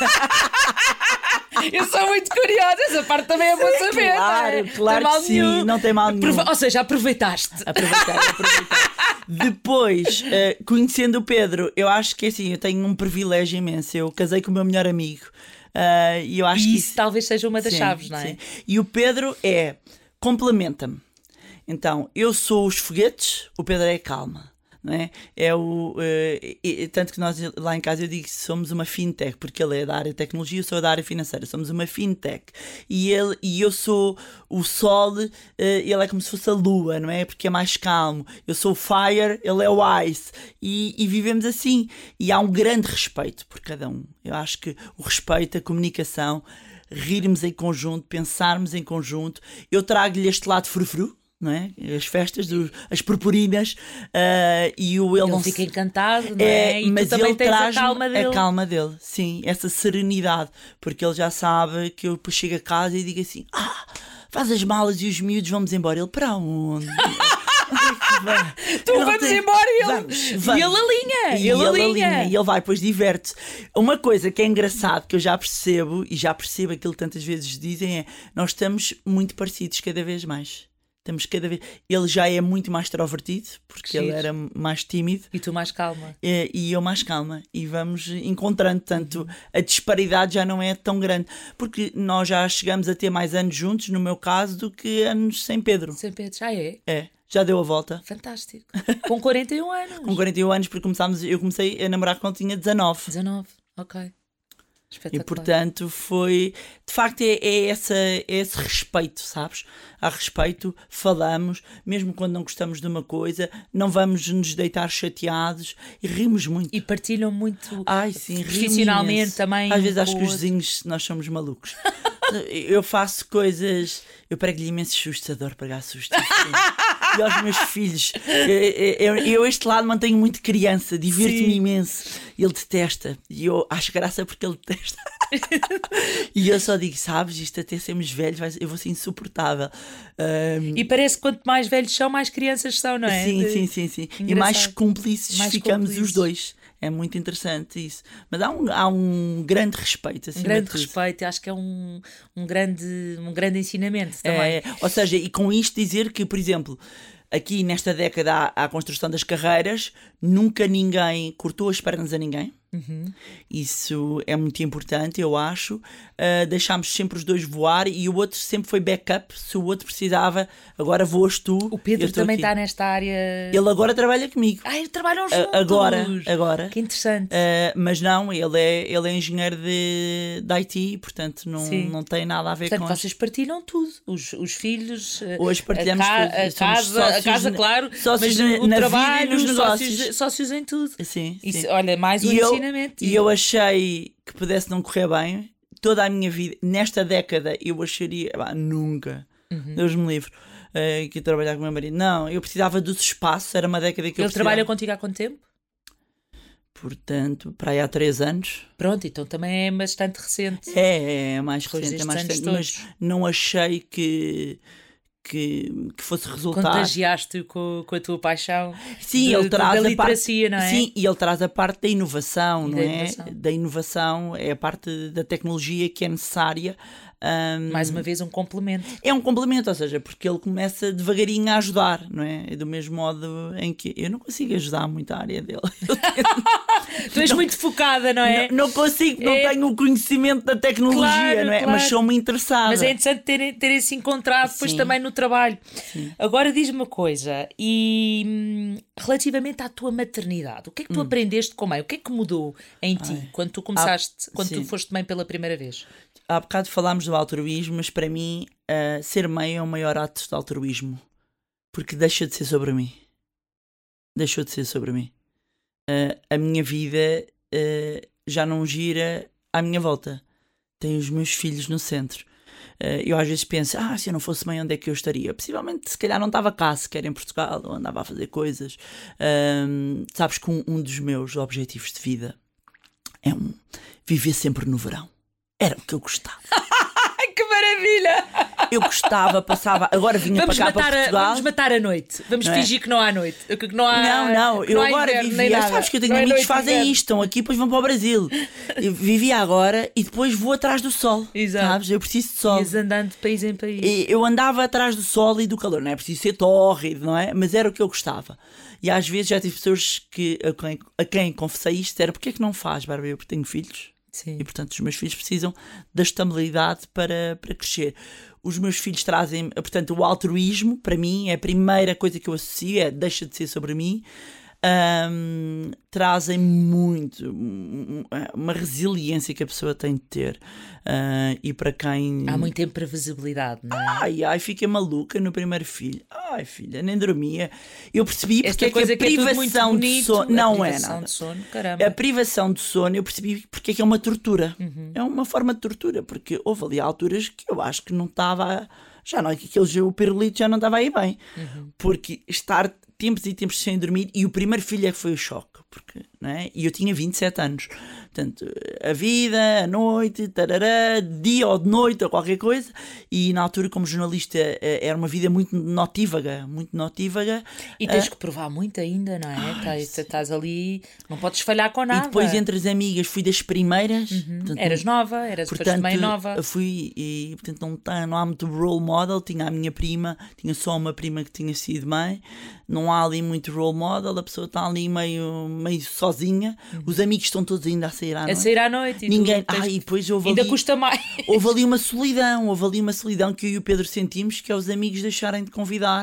Eu sou muito curiosa, essa parte também é boa saber. Claro, é? claro que sim, nenhum. não tem mal nenhum. Ou seja, aproveitaste. Aproveitei, aproveitei. Depois, uh, conhecendo o Pedro, eu acho que assim, eu tenho um privilégio imenso. Eu casei com o meu melhor amigo. Uh, e eu acho e que isso, isso talvez seja uma das sim, chaves, não é? Sim. E o Pedro é, complementa-me. Então, eu sou os foguetes, o Pedro é a calma. Não é? É o, uh, tanto que nós lá em casa eu digo que somos uma fintech, porque ele é da área de tecnologia, eu sou da área financeira, somos uma fintech e, ele, e eu sou o sol, uh, ele é como se fosse a lua, não é? Porque é mais calmo, eu sou o fire, ele é o ice e, e vivemos assim, e há um grande respeito por cada um. Eu acho que o respeito, a comunicação, rirmos em conjunto, pensarmos em conjunto. Eu trago-lhe este lado frufru, não é? As festas, dos, as purpurinas, uh, e o ele, ele não fica se... encantado, não é? E mas tu também ele tens traz a calma dele. A calma dele, sim, essa serenidade, porque ele já sabe que eu depois chego a casa e digo assim: ah, faz as malas e os miúdos vamos embora. Ele, para onde? Tu ele vamos tem... embora e ele, vamos, vamos. E ele alinha, e ele, ele alinha. alinha e ele vai, depois diverte-se. Uma coisa que é engraçado, que eu já percebo e já percebo aquilo que tantas vezes dizem, é: nós estamos muito parecidos cada vez mais. Estamos cada vez... Ele já é muito mais extrovertido, porque Giro. Ele era mais tímido. E tu mais calma. E, e eu mais calma. E vamos encontrando, tanto a disparidade já não é tão grande. Porque nós já chegamos a ter mais anos juntos, no meu caso, do que anos sem Pedro. Sem Pedro, já é? É. Já deu a volta. Fantástico. Com quarenta e um anos. Com quarenta e um anos, porque começámos, eu comecei a namorar quando tinha dezanove. dezanove, ok. E portanto foi, de facto é, é, essa, é esse respeito, sabes? Há respeito, falamos, mesmo quando não gostamos de uma coisa, não vamos nos deitar chateados e rimos muito. E partilham muito. Ai, sim, profissionalmente também. Às vezes acho que os vizinhos, nós somos malucos. Eu faço coisas, eu prego-lhe imenso susto, adoro pregar susto. E aos meus filhos, eu, eu, eu este lado mantenho muito criança, divirto-me imenso. Ele detesta, e eu acho graça porque ele detesta. E eu só digo, sabes, isto até sermos velhos, eu vou ser insuportável. Um... E parece que quanto mais velhos são, mais crianças são, não é? Sim, sim, sim, sim. Engraçado. E mais cúmplices mais ficamos cúmplices. Os dois. É muito interessante isso. Mas há um, há um grande respeito. Um grande respeito, acho que é um, um, grande, um grande ensinamento também. É, ou seja, e com isto dizer que, por exemplo, aqui nesta década há a construção das carreiras, nunca ninguém cortou as pernas a ninguém. Uhum. Isso é muito importante, eu acho. Uh, deixámos sempre os dois voar e o outro sempre foi backup. Se o outro precisava, agora voas tu. O Pedro também está nesta área. Ele agora trabalha comigo. Ah, eles trabalham juntos. Uh, agora, agora. Que interessante. Uh, mas não, ele é, ele é engenheiro de, de I T, portanto não, não tem nada a ver portanto, com. Vocês partilham tudo. Os, os filhos. Hoje partilhamos a, ca tudo. a casa, a casa, claro. Sócios mas na, o na trabalho, vida e nos negócios. Sócios, sócios em tudo. Sim, Isso, sim. olha, mais um e ensinamento. Eu, e eu achei que pudesse não correr bem. Toda a minha vida, nesta década, eu acharia, bah, nunca, uhum. Deus me livre, uh, que ia trabalhar com o meu marido. Não, eu precisava dos espaços, era uma década que Ele eu precisava. trabalha contigo há quanto tempo? Portanto, para aí há três anos. Pronto, então também é bastante recente. É, é mais Depois recente, é mais recente, todos. Mas não achei que... Que, que fosse resultar. Contagiaste-o com, com a tua paixão. Sim, de, ele traz da a literacia, parte, não é? Sim, e ele traz a parte da inovação, e não da é? inovação. Da inovação é a parte da tecnologia que é necessária. Um, Mais uma vez um complemento. É um complemento, ou seja, porque ele começa devagarinho a ajudar, não é? É do mesmo modo em que eu não consigo ajudar muito a área dele. Tu és não, muito focada, não é? Não, não consigo, é... não tenho o conhecimento da tecnologia, claro, não é? Claro. Mas sou-me interessada. Mas é interessante terem, terem se encontrado depois Sim. também no trabalho. Sim. Agora diz-me uma coisa, e hum, relativamente à tua maternidade, o que é que tu hum. aprendeste com a mãe? O que é que mudou em ti Ai. quando tu começaste, ah, quando sim. tu foste mãe pela primeira vez? Há bocado falámos do altruísmo, mas para mim uh, ser mãe é o maior ato de altruísmo, porque deixa de ser sobre mim. Deixou de ser sobre mim. Uh, a minha vida uh, já não gira à minha volta. Tenho os meus filhos no centro. Uh, eu às vezes penso, ah, se eu não fosse mãe, onde é que eu estaria? Possivelmente, se calhar não estava cá, sequer em Portugal, ou andava a fazer coisas. Uh, sabes que um, um dos meus objetivos de vida é um, viver sempre no verão. Era o que eu gostava. Que maravilha! Eu gostava, passava, agora vinha vamos para cá matar para Portugal. A, vamos matar a noite. Vamos não fingir é? que não há noite. Que não, há, não, não. Eu não agora inverno, vivia. Sabes que eu tenho não amigos é que fazem inverno. isto, estão aqui, depois vão para o Brasil. Eu vivia agora e depois vou atrás do sol. Exato. Sabes? Eu preciso de sol. Ias andando de país em país. E eu andava atrás do sol e do calor. Não é preciso ser tórrido, não é? Mas era o que eu gostava. E às vezes já tive pessoas que, a, quem, a quem confessei isto, era porque é que não faz, Bárbara? Eu tenho filhos. Sim. E portanto os meus filhos precisam da estabilidade para, para crescer. Os meus filhos trazem, portanto, o altruísmo, para mim, é a primeira coisa que eu associo, é deixa de ser sobre mim. Um, trazem muito, uma resiliência que a pessoa tem de ter. Uh, e para quem... Há muita imprevisibilidade, não é? Ai, ai, fiquei maluca no primeiro filho. Ai, filha, nem dormia. Eu percebi porque Esta é que a privação é bonito, de sono... Não é nada. De sono, caramba. A privação de sono, eu percebi porque é que é uma tortura. Uhum. É uma forma de tortura, porque houve ali alturas que eu acho que não estava... Já não é que aqueles, o pirulito já não estava aí bem. Uhum. Porque estar tempos e tempos sem dormir, e o primeiro filho é que foi o choque, porque, não é? E eu tinha vinte e sete anos. Portanto, a vida, a noite, tarará, dia ou de noite ou qualquer coisa, e na altura como jornalista era uma vida muito notívaga, muito notívaga. E tens uh, que provar muito ainda, não é? Ai, estás, estás ali, não podes falhar com nada. E depois entre as amigas fui das primeiras. Uhum. Portanto, eras nova, eras portanto, também nova. Fui, e portanto não, tá, não há muito role model, tinha a minha prima, tinha só uma prima que tinha sido mãe, não há ali muito role model, a pessoa está ali meio, meio sozinha, uhum. Os amigos estão todos ainda a sair à noite. A sair à noite. E ninguém. tens... Ah, e depois houve ainda ali, custa mais. Houve ali uma solidão, houve ali uma solidão que eu e o Pedro sentimos, que é os amigos deixarem de convidar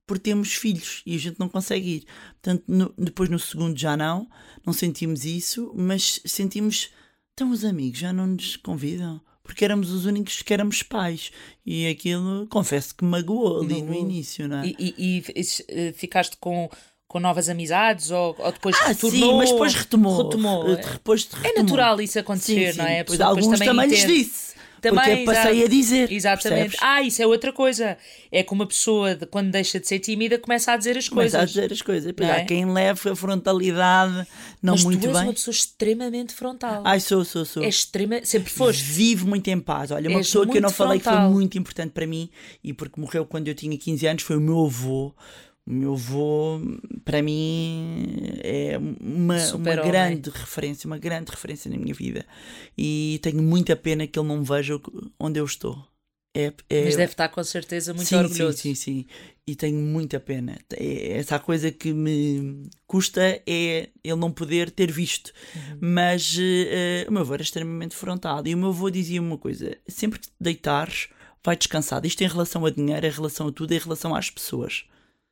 por termos filhos e a gente não consegue ir. Portanto, no, depois no segundo já não, não sentimos isso, mas sentimos, então os amigos já não nos convidam, porque éramos os únicos que éramos pais. E aquilo, confesso que magoou ali no início, não é? E, e, e ficaste com... com novas amizades ou, ou depois ah, retornou? Sim, mas depois retomou. retomou. Depois retomou. É natural isso acontecer, sim, não é? Sim. Pois alguns também, também lhes disse. Também, porque passei a dizer. Exatamente. Percebes? Ah, isso é outra coisa. É que uma pessoa, de, quando deixa de ser tímida, começa a dizer as coisas. Começa a dizer as coisas. Pois há é? Quem leva a frontalidade não mas muito tu és bem. uma pessoa extremamente frontal. Ai, sou, sou, sou. É extrema... Sempre foste. Vivo muito em paz. Olha, uma és pessoa que eu não frontal. falei que foi muito importante para mim e porque morreu quando eu tinha quinze anos foi o meu avô. O meu avô, para mim, é uma, uma grande referência, uma grande referência na minha vida. E tenho muita pena que ele não me veja onde eu estou. É, é... Mas deve estar com certeza muito sim, orgulhoso. Sim, sim, sim. E tenho muita pena. É, essa coisa que me custa é ele não poder ter visto. Uhum. Mas uh, o meu avô era extremamente frontal. E o meu avô dizia uma coisa: sempre que te deitares, vai descansado. Isto em relação a dinheiro, em relação a tudo, em relação às pessoas.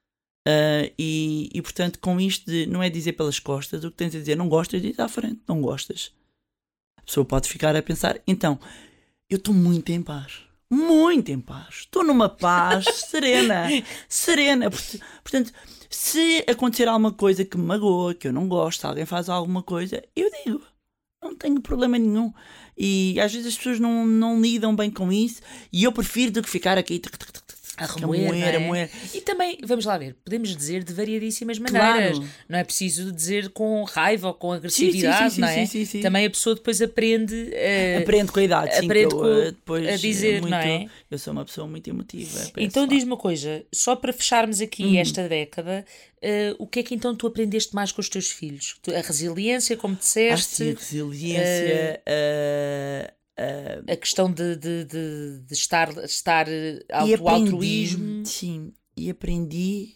Uh, e, e portanto com isto de, não é dizer pelas costas, o que tens a dizer, não gostas, diz à frente, não gostas. A pessoa pode ficar a pensar, então, eu estou muito em paz, muito em paz, estou numa paz serena, serena, portanto, se acontecer alguma coisa que me magoa, que eu não gosto, se alguém faz alguma coisa, eu digo, não tenho problema nenhum. E às vezes as pessoas não, não lidam bem com isso, e eu prefiro do que ficar aqui a remoer, moer, não é? a moer. E também, vamos lá ver, podemos dizer de variadíssimas maneiras. Claro. Não é preciso dizer com raiva ou com agressividade, sim, sim, sim, não é? Sim, sim, sim. Também a pessoa depois aprende uh, aprende com a idade, sim, aprende eu, com, depois, a dizer, muito, não é? Eu sou uma pessoa muito emotiva. Então diz-me uma coisa, só para fecharmos aqui hum. esta década, uh, o que é que então tu aprendeste mais com os teus filhos? A resiliência, como disseste? Ah, sim, a resiliência... Uh, uh, Uh, a questão de, de, de, de estar, estar auto altruísmo. Sim, e aprendi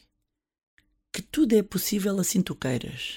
que tudo é possível assim tu queiras.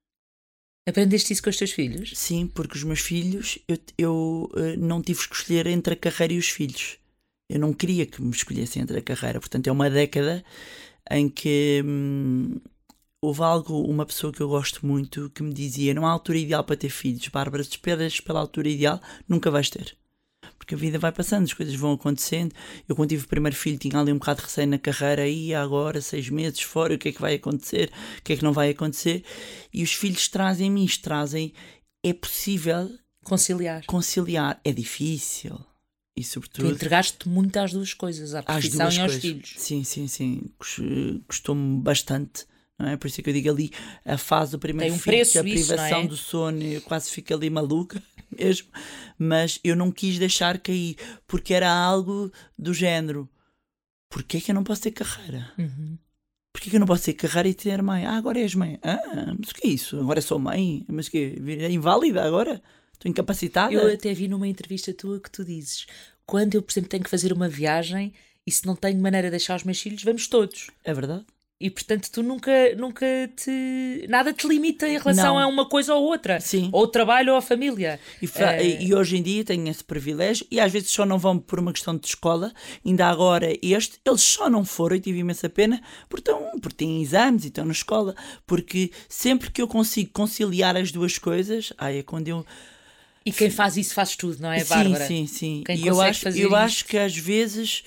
Aprendeste isso com os teus filhos? Sim, porque os meus filhos, eu, eu uh, não tive que escolher entre a carreira e os filhos. Eu não queria que me escolhessem entre a carreira. Portanto, é uma década em que hum, houve algo, uma pessoa que eu gosto muito, que me dizia: não há altura ideal para ter filhos, Bárbara, se esperas pela altura ideal, nunca vais ter. Porque a vida vai passando, as coisas vão acontecendo. Eu, quando tive o primeiro filho, tinha ali um bocado de receio na carreira, e agora, seis meses fora, o que é que vai acontecer, o que é que não vai acontecer. E os filhos trazem-me isto, trazem, é possível conciliar. Conciliar, é difícil. E sobretudo, tu entregaste muito às duas coisas, à profissão e aos coisas. filhos. Sim, sim, sim, custou-me bastante. Não é? Por isso é que eu digo ali, a fase do primeiro Tem um filho, preço a isso, privação não é? do sono, eu quase fico ali maluca mesmo, mas eu não quis deixar cair, porque era algo do género: porquê é que eu não posso ter carreira? Uhum. Porquê é que eu não posso ter carreira e ter mãe? Ah, agora és mãe. Ah, mas o que é isso? Agora sou mãe? Mas o que é? Inválida agora? Estou incapacitada? Eu até vi numa entrevista tua que tu dizes: quando eu, por exemplo, tenho que fazer uma viagem e se não tenho maneira de deixar os meus filhos, vamos todos. É verdade. E portanto tu nunca, nunca te... nada te limita em relação não. a uma coisa ou outra. Sim. Ou o trabalho ou a família. E, fa- é... e hoje em dia tenho esse privilégio, e às vezes só não vão por uma questão de escola. Ainda agora este, eles só não foram, e tive imensa pena, porque, estão, porque têm exames e estão na escola. Porque sempre que eu consigo conciliar as duas coisas, ai, é quando eu... E quem faz isso faz tudo, não é, Bárbara? Sim, sim, sim. Quem e eu acho, fazer eu isso? acho que às vezes,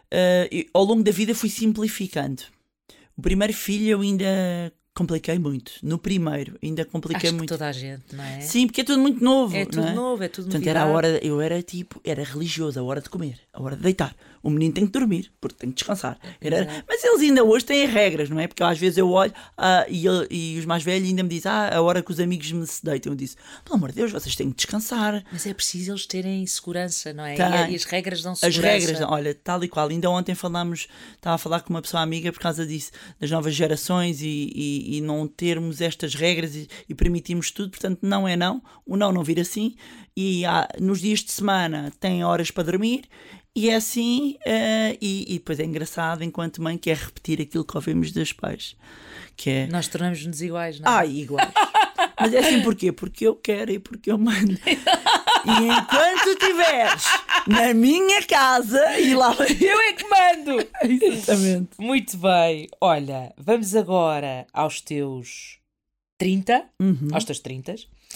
uh, ao longo da vida, fui simplificando. O primeiro filho eu ainda compliquei muito. No primeiro ainda compliquei acho muito. Que toda a gente, não é? Sim, porque é tudo muito novo. É tudo não é? novo, é tudo Portanto, novidade. era a hora, eu era tipo, era religioso, a hora de comer, a hora de deitar. O menino tem que dormir, porque tem que descansar. Era, mas eles ainda hoje têm regras, não é? Porque às vezes eu olho ah, e, ele, e os mais velhos ainda me dizem: ah, a hora que os amigos me se deitam. Eu disse: pelo amor de Deus, vocês têm que descansar. Mas é preciso eles terem segurança, não é? Tá. E, e as regras dão segurança. As regras, olha, tal e qual. Ainda ontem falámos, estava a falar com uma pessoa amiga por causa disso, das novas gerações e, e, e não termos estas regras e, e permitirmos tudo. Portanto, não é não. O não não vir assim. E há, nos dias de semana têm horas para dormir. E é assim, uh, e, e depois é engraçado, enquanto mãe, que é repetir aquilo que ouvimos dos pais. Que é... Nós tornamos-nos iguais, não é? Ah, iguais. Mas é assim porquê? Porque eu quero e porque eu mando. E enquanto estiveres na minha casa e lá... Eu é que mando! Exatamente. Muito bem. Olha, vamos agora aos teus trinta, Uhum. aos teus trinta.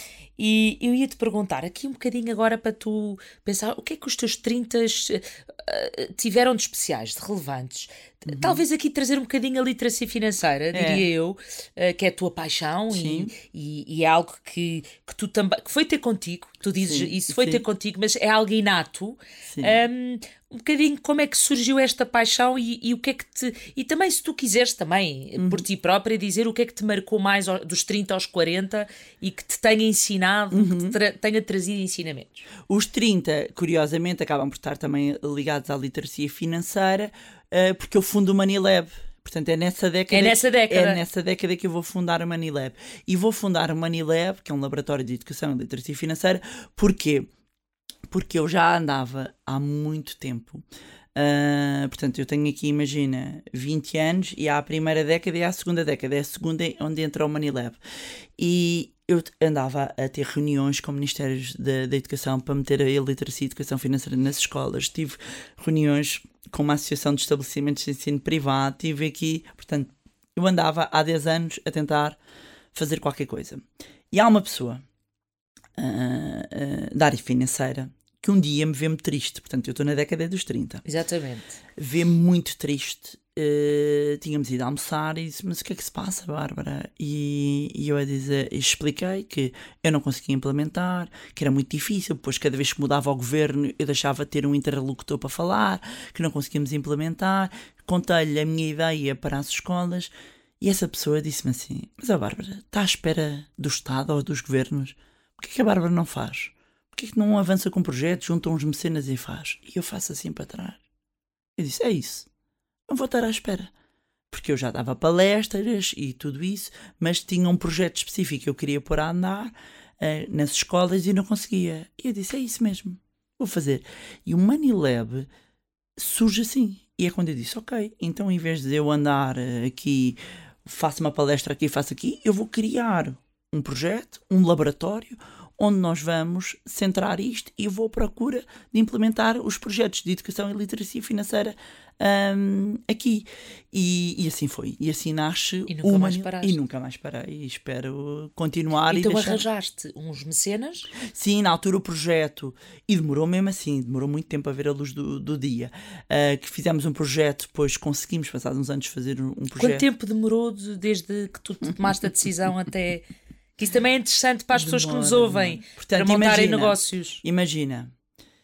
E eu ia-te perguntar aqui um bocadinho agora para tu pensar o que é que os teus trinta uh, tiveram de especiais, de relevantes. Uhum. Talvez aqui trazer um bocadinho a literacia financeira, É. diria eu, uh, que é a tua paixão e, e, e é algo que, que tu também, que foi ter contigo, tu dizes Sim, isso, foi sim. ter contigo, mas é algo inato. Sim. Um, um bocadinho como é que surgiu esta paixão e, e o que é que te... E também se tu quiseres também, Uhum. por ti própria, dizer o que é que te marcou mais ao- dos trinta aos quarenta e que te tenha ensinado, Uhum. que te tra- tenha trazido ensinamentos. Os trinta, curiosamente, acabam por estar também ligados à literacia financeira, uh, porque eu fundo o Money Lab. Portanto, é nessa década, É nessa década. É nessa década que eu vou fundar o Money Lab. E vou fundar o Money Lab, que é um laboratório de educação e literacia financeira. Porquê? Porque eu já andava há muito tempo. Uh, portanto, eu tenho aqui, imagina, vinte anos e há a primeira década e há a segunda década. É a segunda onde entra o Money Lab. E eu andava a ter reuniões com ministérios da, da educação para meter a literacia e educação financeira nas escolas. Tive reuniões com uma associação de estabelecimentos de ensino privado. Tive aqui, portanto, eu andava há dez anos a tentar fazer qualquer coisa. E há uma pessoa uh, uh, da área financeira que um dia me vê-me triste. Portanto, eu estou na década dos trinta. Exatamente. Vê-me muito triste. Uh, tínhamos ido almoçar e disse, mas o que é que se passa, Bárbara? E, e eu a dizer, expliquei que eu não conseguia implementar, que era muito difícil, depois cada vez que mudava o governo eu deixava de ter um interlocutor para falar, que não conseguíamos implementar. Contei-lhe a minha ideia para as escolas e essa pessoa disse-me assim, mas a Bárbara está à espera do Estado ou dos governos? Porquê que a Bárbara não faz? Porquê que não avança com projetos, junta uns mecenas e faz? E eu faço assim para trás. Eu disse, é isso. Não vou estar à espera. Porque eu já dava palestras e tudo isso, mas tinha um projeto específico que eu queria pôr a andar uh, nas escolas e não conseguia. E eu disse, é isso mesmo. Vou fazer. E o Money Lab surge assim. E é quando eu disse, ok, então em vez de eu andar uh, aqui, faço uma palestra aqui, faço aqui, eu vou criar um projeto, um laboratório, onde nós vamos centrar isto e eu vou à procura de implementar os projetos de educação e literacia financeira um, aqui. E, e assim foi. E assim nasce E nunca uma... mais paraste. E nunca mais parei. E espero continuar. Então e deixar... arranjaste uns mecenas? Sim, na altura o projeto, e demorou mesmo assim, demorou muito tempo a ver a luz do, do dia, uh, que fizemos um projeto, depois conseguimos, passados uns anos, fazer um projeto. Quanto tempo demorou de- desde que tu tomaste a decisão até... Que isso também é interessante para as pessoas que nos Demora, ouvem, demora. Portanto, para montarem imagina, negócios. Imagina,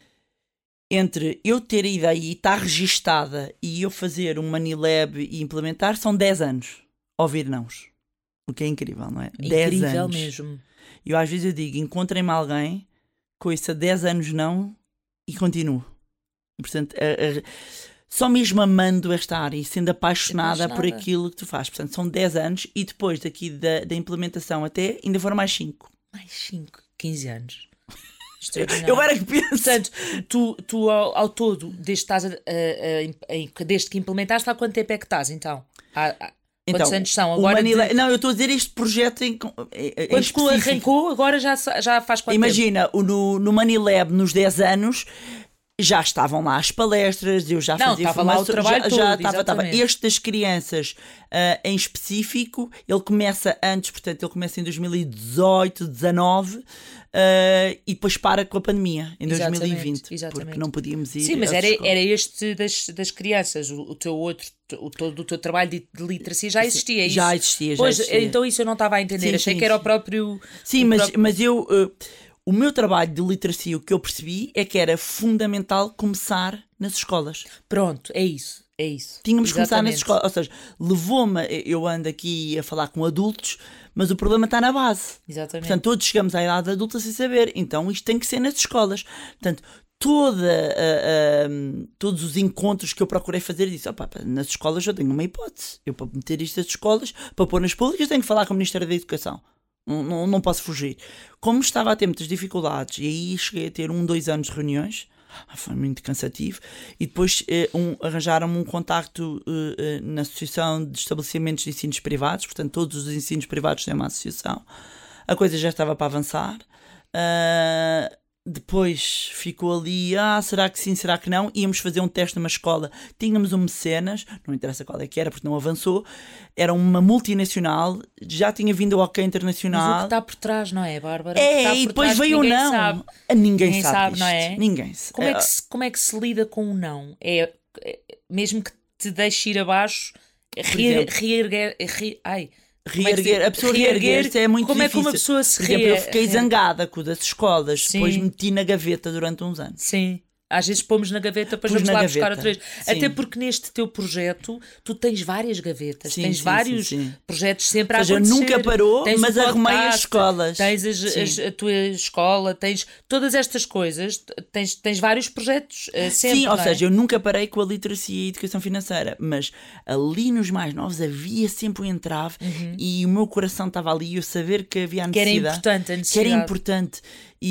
entre eu ter a ideia e estar registada e eu fazer um Money Lab e implementar, são dez anos. Ouvir nãos. O que é incrível, não é? dez Incrível anos. mesmo. E eu às vezes eu digo, encontrem-me alguém com isso a dez anos não e continuo. E, portanto, a, a, só mesmo amando esta área e sendo apaixonada, Apaixonada. por aquilo que tu fazes. Portanto, são dez anos e depois daqui da, da implementação até ainda foram mais cinco. Mais cinco, quinze anos. Extraordinário. Eu era que penso. Portanto, tu, tu ao, ao todo, desde, estás a, a- a- a- desde que implementaste, há quanto tempo é que estás, então? Há, há, quantos anos são? o Agora Money de- Lab- Não, eu estou a dizer este projeto em, em, em Quando tu específico. arrancou, agora já, sa- já faz quanto tempo? Imagina, o- no, no Money Lab, nos dez anos, já estavam lá as palestras, eu já Não, fazia estava lá o formação- trabalho já, todo, já estava, estava. exatamente. Este das crianças, ah, em específico, ele começa antes, portanto, ele começa em dois mil e dezoito, dezanove, ah, e depois para com a pandemia, em dois mil e vinte, Exatamente, exatamente. porque não podíamos ir Sim, mas às era, escolas. era este das, das crianças, o, o teu outro, o, todo o teu trabalho de, de literacia já existia. isso? Já existia, já Pois, existia. então isso eu não estava a entender, Sim, achei sim, que era o sim. próprio... Sim, o mas, próprio- mas eu... uh, o meu trabalho de literacia, o que eu percebi é que era fundamental começar nas escolas. Pronto, é isso, é isso. Tínhamos que começar nas Exatamente. escolas. Ou seja, levou-me... Eu ando aqui a falar com adultos, mas o problema está na base. Exatamente. Portanto, todos chegamos à idade adulta sem saber. Então, isto tem que ser nas escolas. Portanto, toda, ah, ah, todos os encontros que eu procurei fazer, disse, opa, pá, nas escolas eu tenho uma hipótese. Eu, para meter isto nas escolas, para pôr nas públicas, tenho que falar com o Ministério da Educação. Não, não, não posso fugir. Como estava a ter muitas dificuldades, e aí cheguei a ter um, dois anos de reuniões, foi muito cansativo, e depois eh, um, arranjaram-me um contacto eh, eh, na Associação de Estabelecimentos de Ensinos Privados, portanto todos os ensinos privados têm uma associação, a coisa já estava para avançar, uh, Depois ficou ali, ah, será que sim, será que não? Íamos fazer um teste numa escola, tínhamos um mecenas, não interessa qual é que era porque não avançou, era uma multinacional, já tinha vindo ao OK Internacional. Mas o que está por trás, não é, Bárbara? É, está e por depois trás, veio o ninguém não. Sabe. Ninguém, Ninguém sabe, sabe, disto. não é? Ninguém sabe. Como é, que se, como é que se lida com o não? É, é mesmo que te deixe ir abaixo, re, reerguer, re, ai, reerguer, a pessoa reerguer-se é muito como difícil. Como é que uma pessoa se Por exemplo, re... eu fiquei zangada com das escolas, Sim. depois meti na gaveta durante uns anos. Sim. Às vezes pomos na gaveta, depois Pus vamos na lá gaveta. buscar outra vez. Sim. Até porque neste teu projeto tu tens várias gavetas, Sim, tens sim, vários sim, sim. projetos sempre Ou seja, a acontecer. nunca parou, Tens mas o arrumei podcast, as escolas. Tens as, as, a tua escola, tens todas estas coisas, tens, tens vários projetos uh, sempre. Sim, ou não é? seja, eu nunca parei com a literacia e a educação financeira, mas ali nos mais novos havia sempre um entrave uhum. e o meu coração estava ali, eu saber que havia a necessidade. Que era importante a necessidade. Que era importante.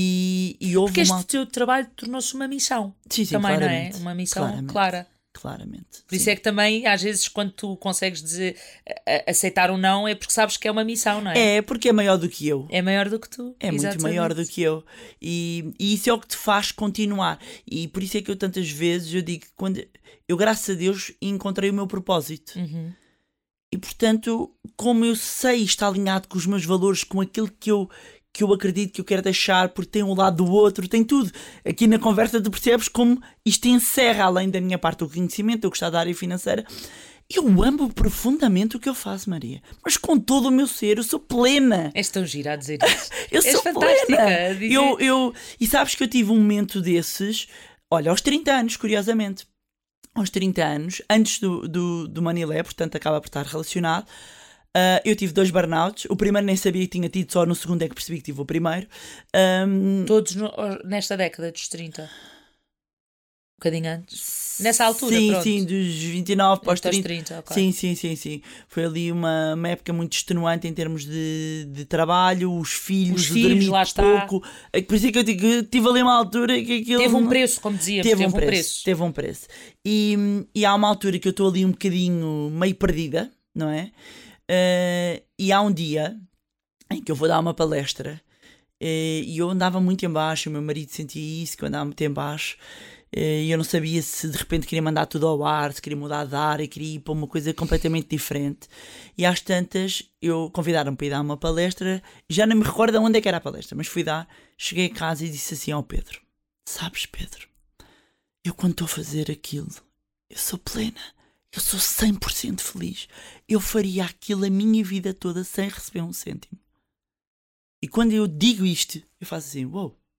E, e houve Porque este uma... teu trabalho tornou-se uma missão. Sim, sim, também, claramente, não é? Uma missão claramente, clara. Claramente. Por isso sim. é que também, às vezes, quando tu consegues dizer, a, aceitar um não, é porque sabes que é uma missão, não é? É, porque é maior do que eu. É maior do que tu. É Exatamente. muito maior do que eu. E, e isso é o que te faz continuar. E por isso é que eu tantas vezes eu digo, quando eu, graças a Deus, encontrei o meu propósito. Uhum. E portanto, como eu sei estar alinhado com os meus valores, com aquilo que eu, que eu acredito que eu quero deixar, porque tem um lado do outro, tem tudo. Aqui na conversa tu percebes como isto encerra, além da minha parte do conhecimento, eu gostar da área financeira. Eu amo profundamente o que eu faço, Maria. Mas com todo o meu ser, eu sou plena. És tão gira a dizer isso. Eu És sou fantástica plena. a dizer. Eu, eu, e sabes que eu tive um momento desses, olha, aos trinta anos, curiosamente. Aos trinta anos, antes do, do, do Money Lab, portanto acaba por estar relacionado. Uh, eu tive dois burnouts. O primeiro nem sabia que tinha tido, só no segundo é que percebi que tive o primeiro. Um... Todos no, nesta década dos trinta? Um bocadinho antes? Nessa altura, sim, pronto. Sim, dos vinte e nove para os trinta. trinta okay. Sim, sim, sim, sim. Foi ali uma, uma época muito extenuante em termos de, de trabalho, os filhos, os filhos, lá está. pouco. Por isso é que eu digo, tive ali uma altura que aquilo... Teve um preço, como dizíamos, teve, teve um, um preço, preço. Teve um preço. E, e há uma altura que eu estou ali um bocadinho meio perdida, não é? Uh, e há um dia em que eu vou dar uma palestra uh, e eu andava muito em baixo, o meu marido sentia isso, que eu andava muito em baixo. E eu não sabia se de repente queria mandar tudo ao ar, se queria mudar de área, queria ir para uma coisa completamente diferente. E às tantas, eu convidaram-me para ir dar uma palestra, já não me recordo onde é que era a palestra, mas fui dar, cheguei a casa e disse assim ao Pedro: sabes, Pedro, eu quando estou a fazer aquilo, eu sou plena, eu sou cem por cento feliz, eu faria aquilo a minha vida toda sem receber um cêntimo. E quando eu digo isto, eu faço assim, uou. Wow.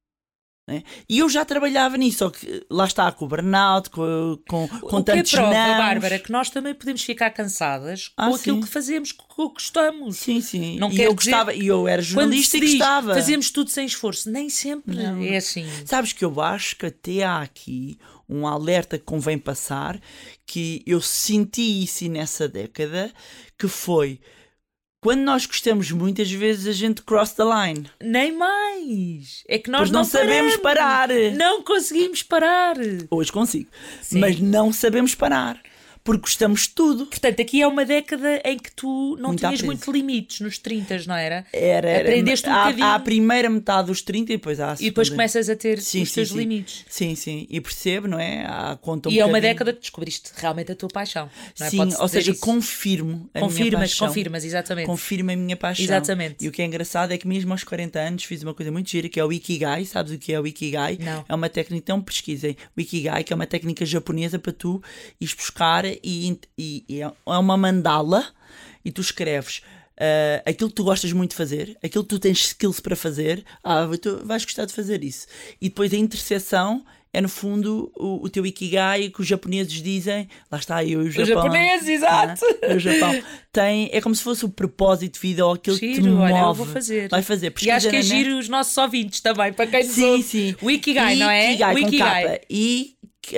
E eu já trabalhava nisso, só que lá está, com o burnout, com, com, com o tantos que é prova, nãos. Bárbara, que nós também podemos ficar cansadas ah, com aquilo sim. que fazemos, com o que gostamos. Sim, sim. Não e eu gostava, e eu era jornalista e gostava. Fazemos tudo sem esforço, nem sempre não. É assim. Sabes que eu acho que até há aqui um alerta que convém passar, que eu senti isso nessa década, que foi... Quando nós gostamos muito, às vezes a gente cross the line. Nem mais. É que nós pois não, não sabemos parar. Não conseguimos parar. Hoje consigo. Sim. Mas não sabemos parar. Porque gostamos de tudo. Portanto, aqui é uma década em que tu não muito tinhas muitos limites, nos trinta, não era? Era, era. Aprendeste um há, bocadinho. há a primeira metade dos trinta e depois há a segunda. E depois começas a ter sim, os sim, teus sim. limites. Sim, sim. E percebo, não é? Há, conta um e é uma bocadinho. década que descobriste realmente a tua paixão. Não é? Sim, Pode-se ou dizer seja, isso. confirmo a confirmas, minha paixão. Confirmas, exatamente. Confirmo a minha paixão. Exatamente. E o que é engraçado é que mesmo aos quarenta anos fiz uma coisa muito gira, que é o Ikigai. Sabes o que é o Ikigai? Não. É uma técnica, então pesquisem. O Ikigai, que é uma técnica japonesa para tu ires buscar e, e, e é uma mandala e tu escreves uh, aquilo que tu gostas muito de fazer, aquilo que tu tens skills para fazer, ah, tu vais gostar de fazer isso. E depois a interseção é no fundo o, o teu Ikigai, que os japoneses dizem, lá está eu e o Japão. Os japoneses, exato! Ah, o Japão. Tem, é como se fosse o propósito de vida ou aquilo giro, que te move. Olha, eu vou fazer. Vai fazer. E acho que é net. giro os nossos ouvintes também, para quem nos Sim, ouve. sim. O Ikigai, não é? Ikigai, o Ikigai. com K. I,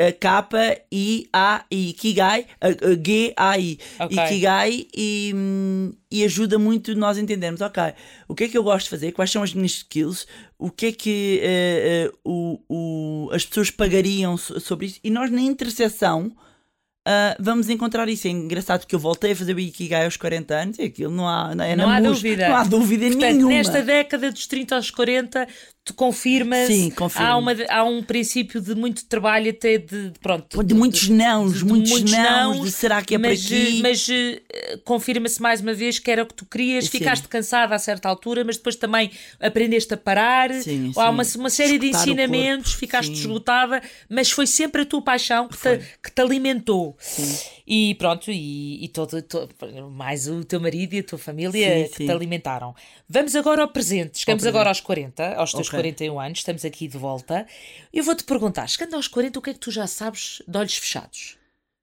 K, I, A, I. Ikigai, G, A, I. Okay. Ikigai e, e ajuda muito nós entendermos, ok, o que é que eu gosto de fazer, quais são as minhas skills, o que é que uh, uh, o, o, as pessoas pagariam sobre isso, e nós na interseção Uh, vamos encontrar isso. É engraçado que eu voltei a fazer o Ikigai aos quarenta anos e aquilo não há, não é não há mus, dúvida. Não há dúvida Portanto, nenhuma. nesta década dos trinta aos quarenta, tu confirmas. Sim, confirmo. Há, uma, há um princípio de muito trabalho, até de, de pronto. De muitos nãos, de, de muitos, muitos nãos, nãos, de será que é mas, para aqui? Mas uh, confirma-se mais uma vez que era o que tu querias, Sim. ficaste cansada a certa altura, mas depois também aprendeste a parar. Sim, ou há sim. uma, uma série de Escutar o ensinamentos, corpo, ficaste sim. esgotada, mas foi sempre a tua paixão que, te, que te alimentou. Sim. E pronto, e, e todo, todo, mais o teu marido e a tua família Sim, que sim. te alimentaram. Vamos agora ao presente. Chegamos Ao agora presente. aos quarenta, aos teus Ok. quarenta e um anos, estamos aqui de volta. Eu vou-te perguntar, chegando aos quarenta, o que é que tu já sabes de olhos fechados?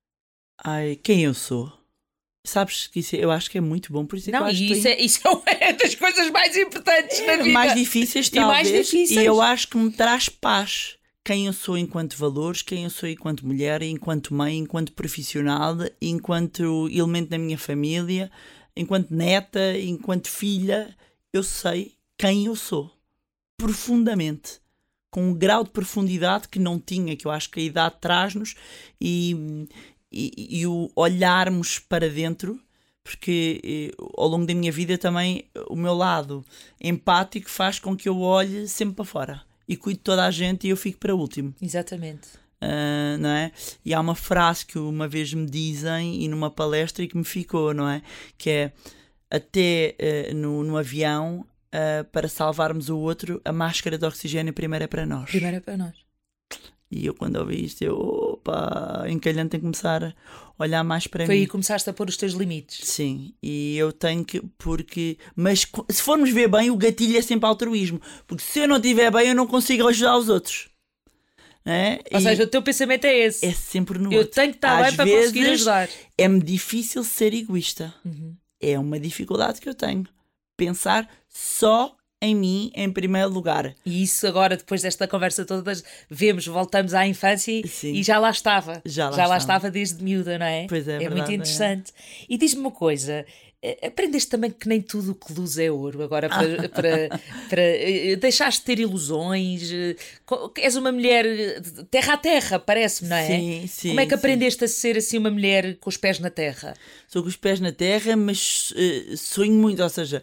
Ai, quem eu sou? Sabes que isso eu acho que é muito bom, por isso é que eu Não, acho e que isso, tem- é, isso é uma das coisas mais importantes na vida. mais difíceis, E mais talvez, difíceis. e eu acho que me traz paz. Quem eu sou enquanto valores, quem eu sou enquanto mulher, enquanto mãe, enquanto profissional, enquanto elemento da minha família, enquanto neta, enquanto filha, eu sei quem eu sou. Profundamente. Com um grau de profundidade que não tinha, que eu acho que a idade traz-nos, e, e, e o olharmos para dentro, porque eh, ao longo da minha vida também o meu lado empático faz com que eu olhe sempre para fora e cuido de toda a gente e eu fico para último. Exatamente. Uh, não é? E há uma frase que uma vez me dizem e numa palestra e que me ficou, não é? Que é até uh, no, no avião, uh, para salvarmos o outro, a máscara de oxigênio primeiro é para nós. Primeiro é para nós. E eu quando ouvi isto, eu, opa, encalhando, tenho que começar a olhar mais para Foi mim. aí que começaste a pôr os teus limites. Sim, e eu tenho que, porque, mas se formos ver bem, o gatilho é sempre altruísmo, porque se eu não estiver bem, eu não consigo ajudar os outros. Não é? Ou E seja, o teu pensamento é esse. é sempre no Eu outro. tenho que estar Às bem para vezes, conseguir ajudar. É-me difícil ser egoísta. Uhum. É uma dificuldade que eu tenho. Pensar só em mim em primeiro lugar. E isso agora, depois desta conversa toda, vemos, voltamos à infância e, Sim. e já lá estava. Já lá já lá estava. estava desde miúda, não é? Pois é, é verdade, muito é. interessante. E diz-me uma coisa, eh, aprendeste também que nem tudo o que luz é ouro, agora para, para, para eh, deixaste de ter ilusões, eh, co- és uma mulher de terra a terra, parece-me, não é? Sim, sim, Como é que sim. aprendeste a ser assim uma mulher com os pés na terra? Sou com os pés na terra, mas eh, sonho muito, ou seja,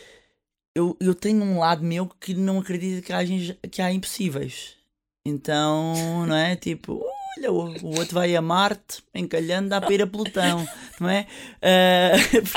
eu, eu tenho um lado meu que não acredita que há, que há impossíveis. Então, não é? Tipo, olha, o, o outro vai a Marte, encalhando, dá para ir a Plutão, não é? Ah,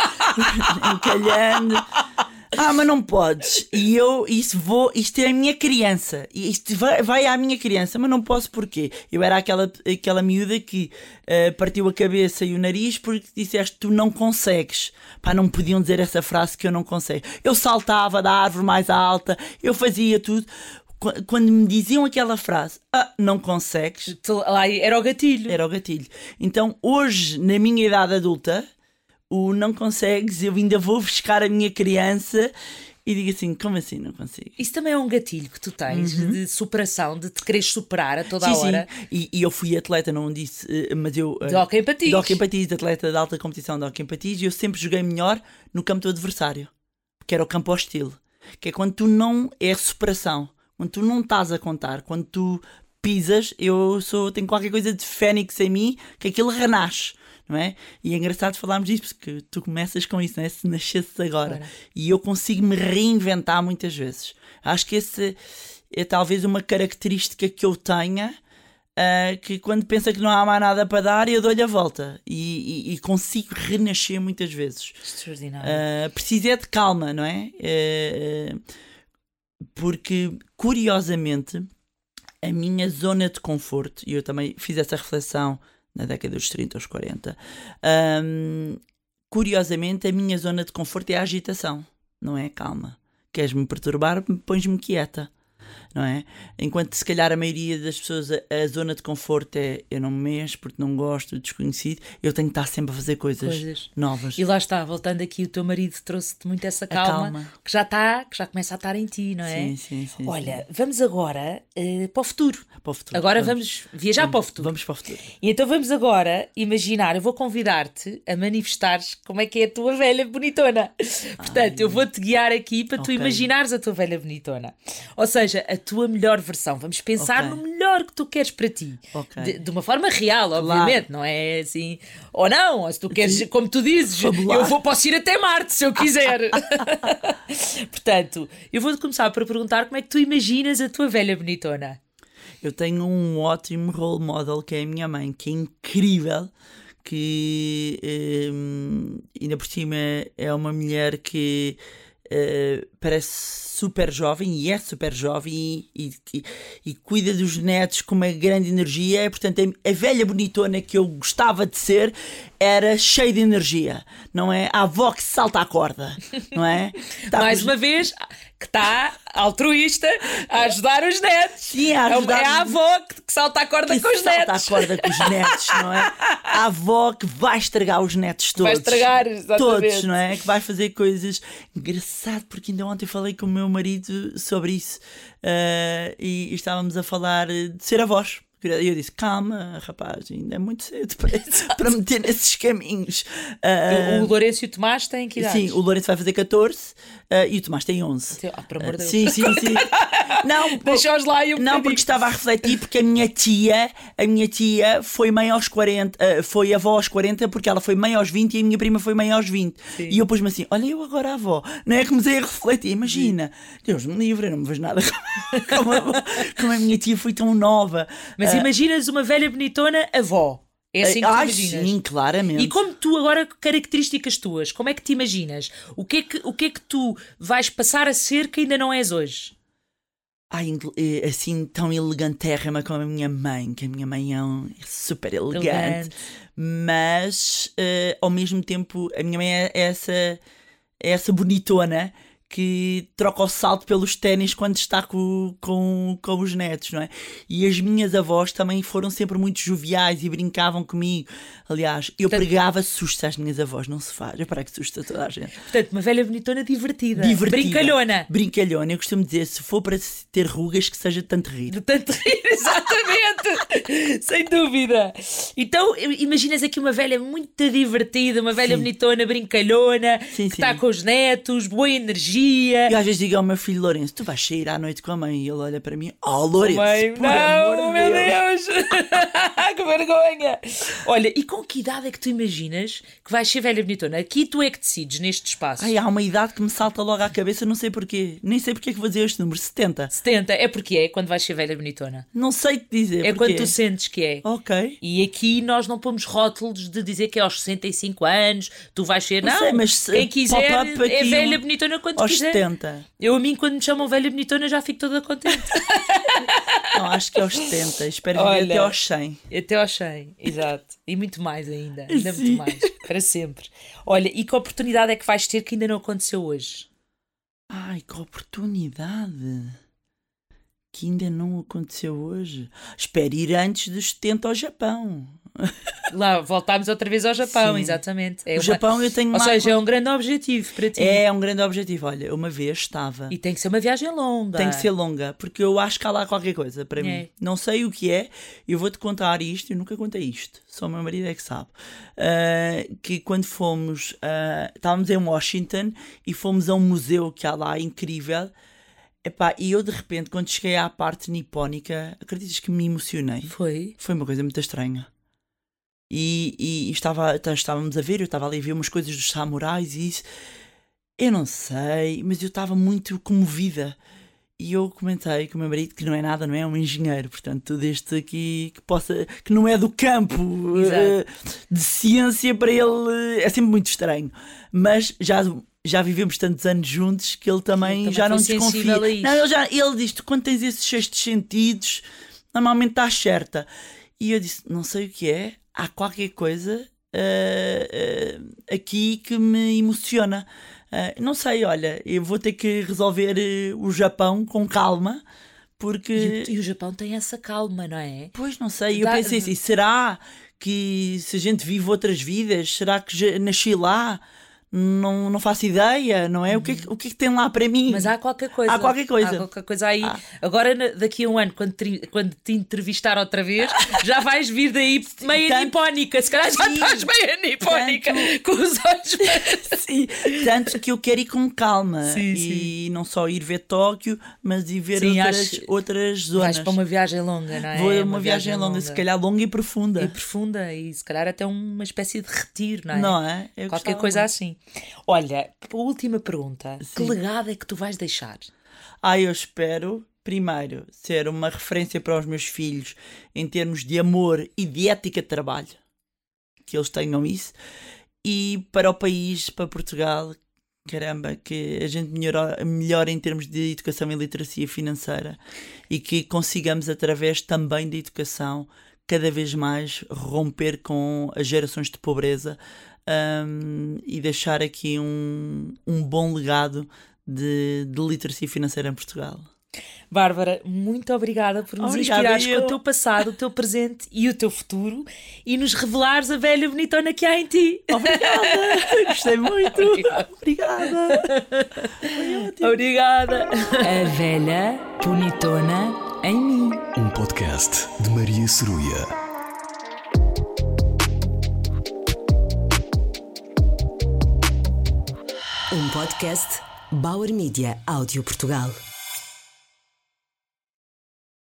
encalhando. Ah, mas não podes. E eu, isso vou, isto é a minha criança. E isto vai, vai à minha criança, mas não posso porquê? Eu era aquela, aquela miúda que uh, partiu a cabeça e o nariz porque disseste tu não consegues. Pá, não podiam dizer essa frase que eu não consigo. Eu saltava da árvore mais alta, eu fazia tudo. Qu- Quando me diziam aquela frase, ah, não consegues, Tu- lá era o gatilho. era o gatilho. Então hoje, na minha idade adulta, o não consegues, eu ainda vou buscar a minha criança e digo assim, como assim não consigo? Isso também é um gatilho que tu tens de superação, de te quereres superar a toda Uhum. Sim, a hora. sim. E, e eu fui atleta, não disse, eh, mas eu... eh, De hóquei em patins. De hóquei em patins, atleta de alta competição de hóquei em patins, e eu sempre joguei melhor no campo do adversário, que era o campo hostil. Que é quando tu não... é superação. Quando tu não estás a contar, quando tu pisas, eu sou, tenho qualquer coisa de fênix em mim, que aquilo renasce. Não é? E é engraçado falarmos disso, porque tu começas com isso, não é? Se nascesses agora. Claro. E eu consigo me reinventar muitas vezes. Acho que esse é talvez uma característica que eu tenha, uh, que quando pensa que não há mais nada para dar, eu dou-lhe a volta. E, e- e consigo renascer muitas vezes. Extraordinário. Uh, preciso é de calma, não é? Uh, porque, curiosamente, a minha zona de conforto, e eu também fiz essa reflexão na década dos trinta aos quarenta, hum, curiosamente a minha zona de conforto é a agitação, não é a calma. Queres-me perturbar, pões-me quieta, não é? Enquanto se calhar a maioria das pessoas a, a zona de conforto é eu não me mexo porque não gosto, desconhecido, eu tenho que estar sempre a fazer coisas, Coisas. novas. E lá está, voltando aqui, o teu marido trouxe-te muito essa calma, calma. que já está, que já começa a estar em ti, não é? Sim, sim, sim. Olha, vamos agora eh, para o futuro. sim. Para o futuro. Agora vamos viajar para o futuro. Vamos para o futuro. E então vamos agora imaginar, eu vou convidar-te a manifestares como é que é a tua velha bonitona. Portanto, eu vou-te guiar aqui para tu Ok. imaginares a tua velha bonitona. Ou seja, a tua melhor versão. Vamos pensar Ok. no melhor que tu queres para ti. Ok. De, de uma forma real, obviamente, não é assim. Ou não, ou se tu queres, Sim. como tu dizes, Fabular. eu vou, posso ir até Marte se eu quiser. Portanto, eu vou começar por perguntar como é que tu imaginas a tua velha bonitona. Eu tenho um ótimo role model que é a minha mãe, que é incrível, que hum, ainda por cima é uma mulher que eh, parece super jovem e é super jovem e, e, e- e cuida dos netos com uma grande energia. Portanto, a, a velha bonitona que eu gostava de ser era cheia de energia, não é? A avó que salta à corda, não é? Tá Mais com os- uma vez, que está altruísta a ajudar os netos. Sim, a É ajudar É a os- avó que, que salta a corda que com os salta netos. à corda com os netos, não é? A avó que vai estragar os netos todos. Vai estragar, exatamente. Todos, não é? Que vai fazer coisas. Engraçado, porque ainda ontem falei com o meu marido sobre isso eh, e, e estávamos a falar de ser avós. E eu disse: calma, rapaz, ainda é muito cedo para, para meter nesses caminhos. Eh, O Lourenço e o Tomás têm que idades? Sim, o Lourenço vai fazer catorze eh, e o Tomás tem onze. Ah, por amor de Deus. Sim, sim, sim. Não, pô- Deixa-os lá e um não, bocadinho. porque estava a refletir porque a minha tia, a minha tia foi mãe aos quarenta, eh, foi avó aos quarenta, porque ela foi mãe aos vinte e a minha prima foi mãe aos vinte. Sim. E eu pus-me assim: olha, eu agora avó, não é? Comecei a refletir, imagina, Deus me livre, eu não me vejo nada como a, como a minha tia foi tão nova. Mas Ah, imaginas uma velha bonitona avó. É assim que tu ai, imaginas. sim, claramente. E como tu agora, características tuas, como é que te imaginas? O que é que, o que é que tu vais passar a ser que ainda não és hoje? Ai, ingl- eh, assim tão elegantérrima como a minha mãe, que a minha mãe é um- é super elegante, Elegante. mas eh, ao mesmo tempo a minha mãe é essa, é essa bonitona que troca o salto pelos ténis quando está com, com, com os netos, não é? E as minhas avós também foram sempre muito joviais e brincavam comigo. Aliás, eu Portanto- pregava susto às minhas avós, não se faz. Eu para que susto a toda a gente. Portanto, uma velha bonitona divertida. Divertida. Brincalhona. Brincalhona. Eu costumo dizer, se for para se ter rugas, que seja de tanto rir. De tanto rir, exatamente. Sem dúvida. Então, imaginas aqui uma velha muito divertida, uma velha Sim. bonitona, brincalhona, Sim, que está sim. com os netos, boa energia. E às vezes digo ao meu filho Lourenço: tu vais sair à noite com a mãe? E ele olha para mim: oh, Lourenço, Mãe, por amor não, de meu Deus. Deus! Que vergonha! Olha, e com que idade é que tu imaginas que vais ser velha bonitona? Aqui tu é que decides neste espaço. Ai, há uma idade que me salta logo à cabeça, não sei porquê. Nem sei porque é que vou dizer este número: setenta. setenta, é porque é quando vais ser velha bonitona. Não sei te dizer. É porquê. quando tu sentes que é. Ok. E aqui nós não pomos rótulos de dizer que é aos sessenta e cinco anos, tu vais ser. Não Não, sei, mas se- quem quiser pop-up é aqui velha um- bonitona quando Aos quiser. setenta. Eu, a mim, quando me chamam velha bonitona, já fico toda contente. Não, acho que é aos setenta. Espero Olha. viver até aos cem. Até aos cem, exato. E muito mais ainda. Ainda Sim. muito mais. Para sempre. Olha, e que oportunidade é que vais ter que ainda não aconteceu hoje? Ai, que oportunidade. Que ainda não aconteceu hoje. Espero ir antes dos setenta ao Japão. Lá, voltámos outra vez ao Japão, Sim. exatamente. É O uma- Japão eu tenho Ou mais. seja, é um grande objetivo para ti. É um grande objetivo. Olha, uma vez estava. E tem que ser uma viagem longa. Tem que ser longa, porque eu acho que há lá qualquer coisa para É. mim. Não sei o que é, eu vou-te contar isto, eu nunca contei isto, só o meu marido é que sabe. Ah, que quando fomos, ah, estávamos em Washington e fomos a um museu que há lá incrível. Epá, e eu de repente, quando cheguei à parte nipónica, acreditas que me emocionei? Foi? Foi uma coisa muito estranha. E, e, e estava, tá- estávamos a ver, eu estava ali a ver umas coisas dos samurais e isso. Eu não sei, mas eu estava muito comovida. E eu comentei com o meu marido que não é nada, não é? É um engenheiro, portanto, tudo este aqui que possa, que não é do campo Exato. eh, de ciência, para ele eh, é sempre muito estranho. Mas já, já vivemos tantos anos juntos que ele também, Ele também já não foi desconfia. sensível a isto. Não, ele, já, ele diz: tu, quando tens esses sextos sentidos, normalmente estás certa. E eu disse: não sei o que é, há qualquer coisa eh, eh, aqui que me emociona. Eh, não sei, olha, eu vou ter que resolver eh, o Japão com calma, porque. E, o- e o Japão tem essa calma, não é? Pois não sei, eu Dá- pensei assim: será que se a gente vive outras vidas, será que já nasci lá? não, não faço ideia, não é? Uhum. O, que é que, o que é que tem lá para mim? Mas há qualquer coisa. Há qualquer coisa. Há qualquer coisa aí. Ah. Agora, daqui a um ano, quando te, quando te entrevistar outra vez, já vais vir daí meio tanto, nipónica. Se calhar já sim, estás meio nipónica, tanto, com os olhos. Sim, tanto que eu quero ir com calma. Sim, e sim. não só ir ver Tóquio, mas ir ver sim, outras, outras zonas. Vais para uma viagem longa, não é? Vou uma, uma viagem, viagem longa, longa, se calhar longa e profunda. E profunda, e se calhar até uma espécie de retiro, não é? Não é? Eu qualquer coisa muito. assim. Olha, a última pergunta. Sim. Que legado é que tu vais deixar? Ah, eu espero, primeiro, ser uma referência para os meus filhos em termos de amor e de ética de trabalho. Que eles tenham isso. E para o país, para Portugal, caramba, que a gente melhore, melhore em termos de educação e literacia financeira e que consigamos, através também da educação, cada vez mais romper com as gerações de pobreza um, e deixar aqui um, um bom legado de, de literacia financeira em Portugal. Bárbara, muito obrigada por nos Obrigada, inspirares com o teu passado, o teu presente e o teu futuro e nos revelares a velha bonitona que há em ti. Obrigada, gostei muito. Obrigada. Obrigada. Obrigada. A velha bonitona em mim. Um podcast de Maria Ceruia. Um podcast Bauer Media Áudio Portugal.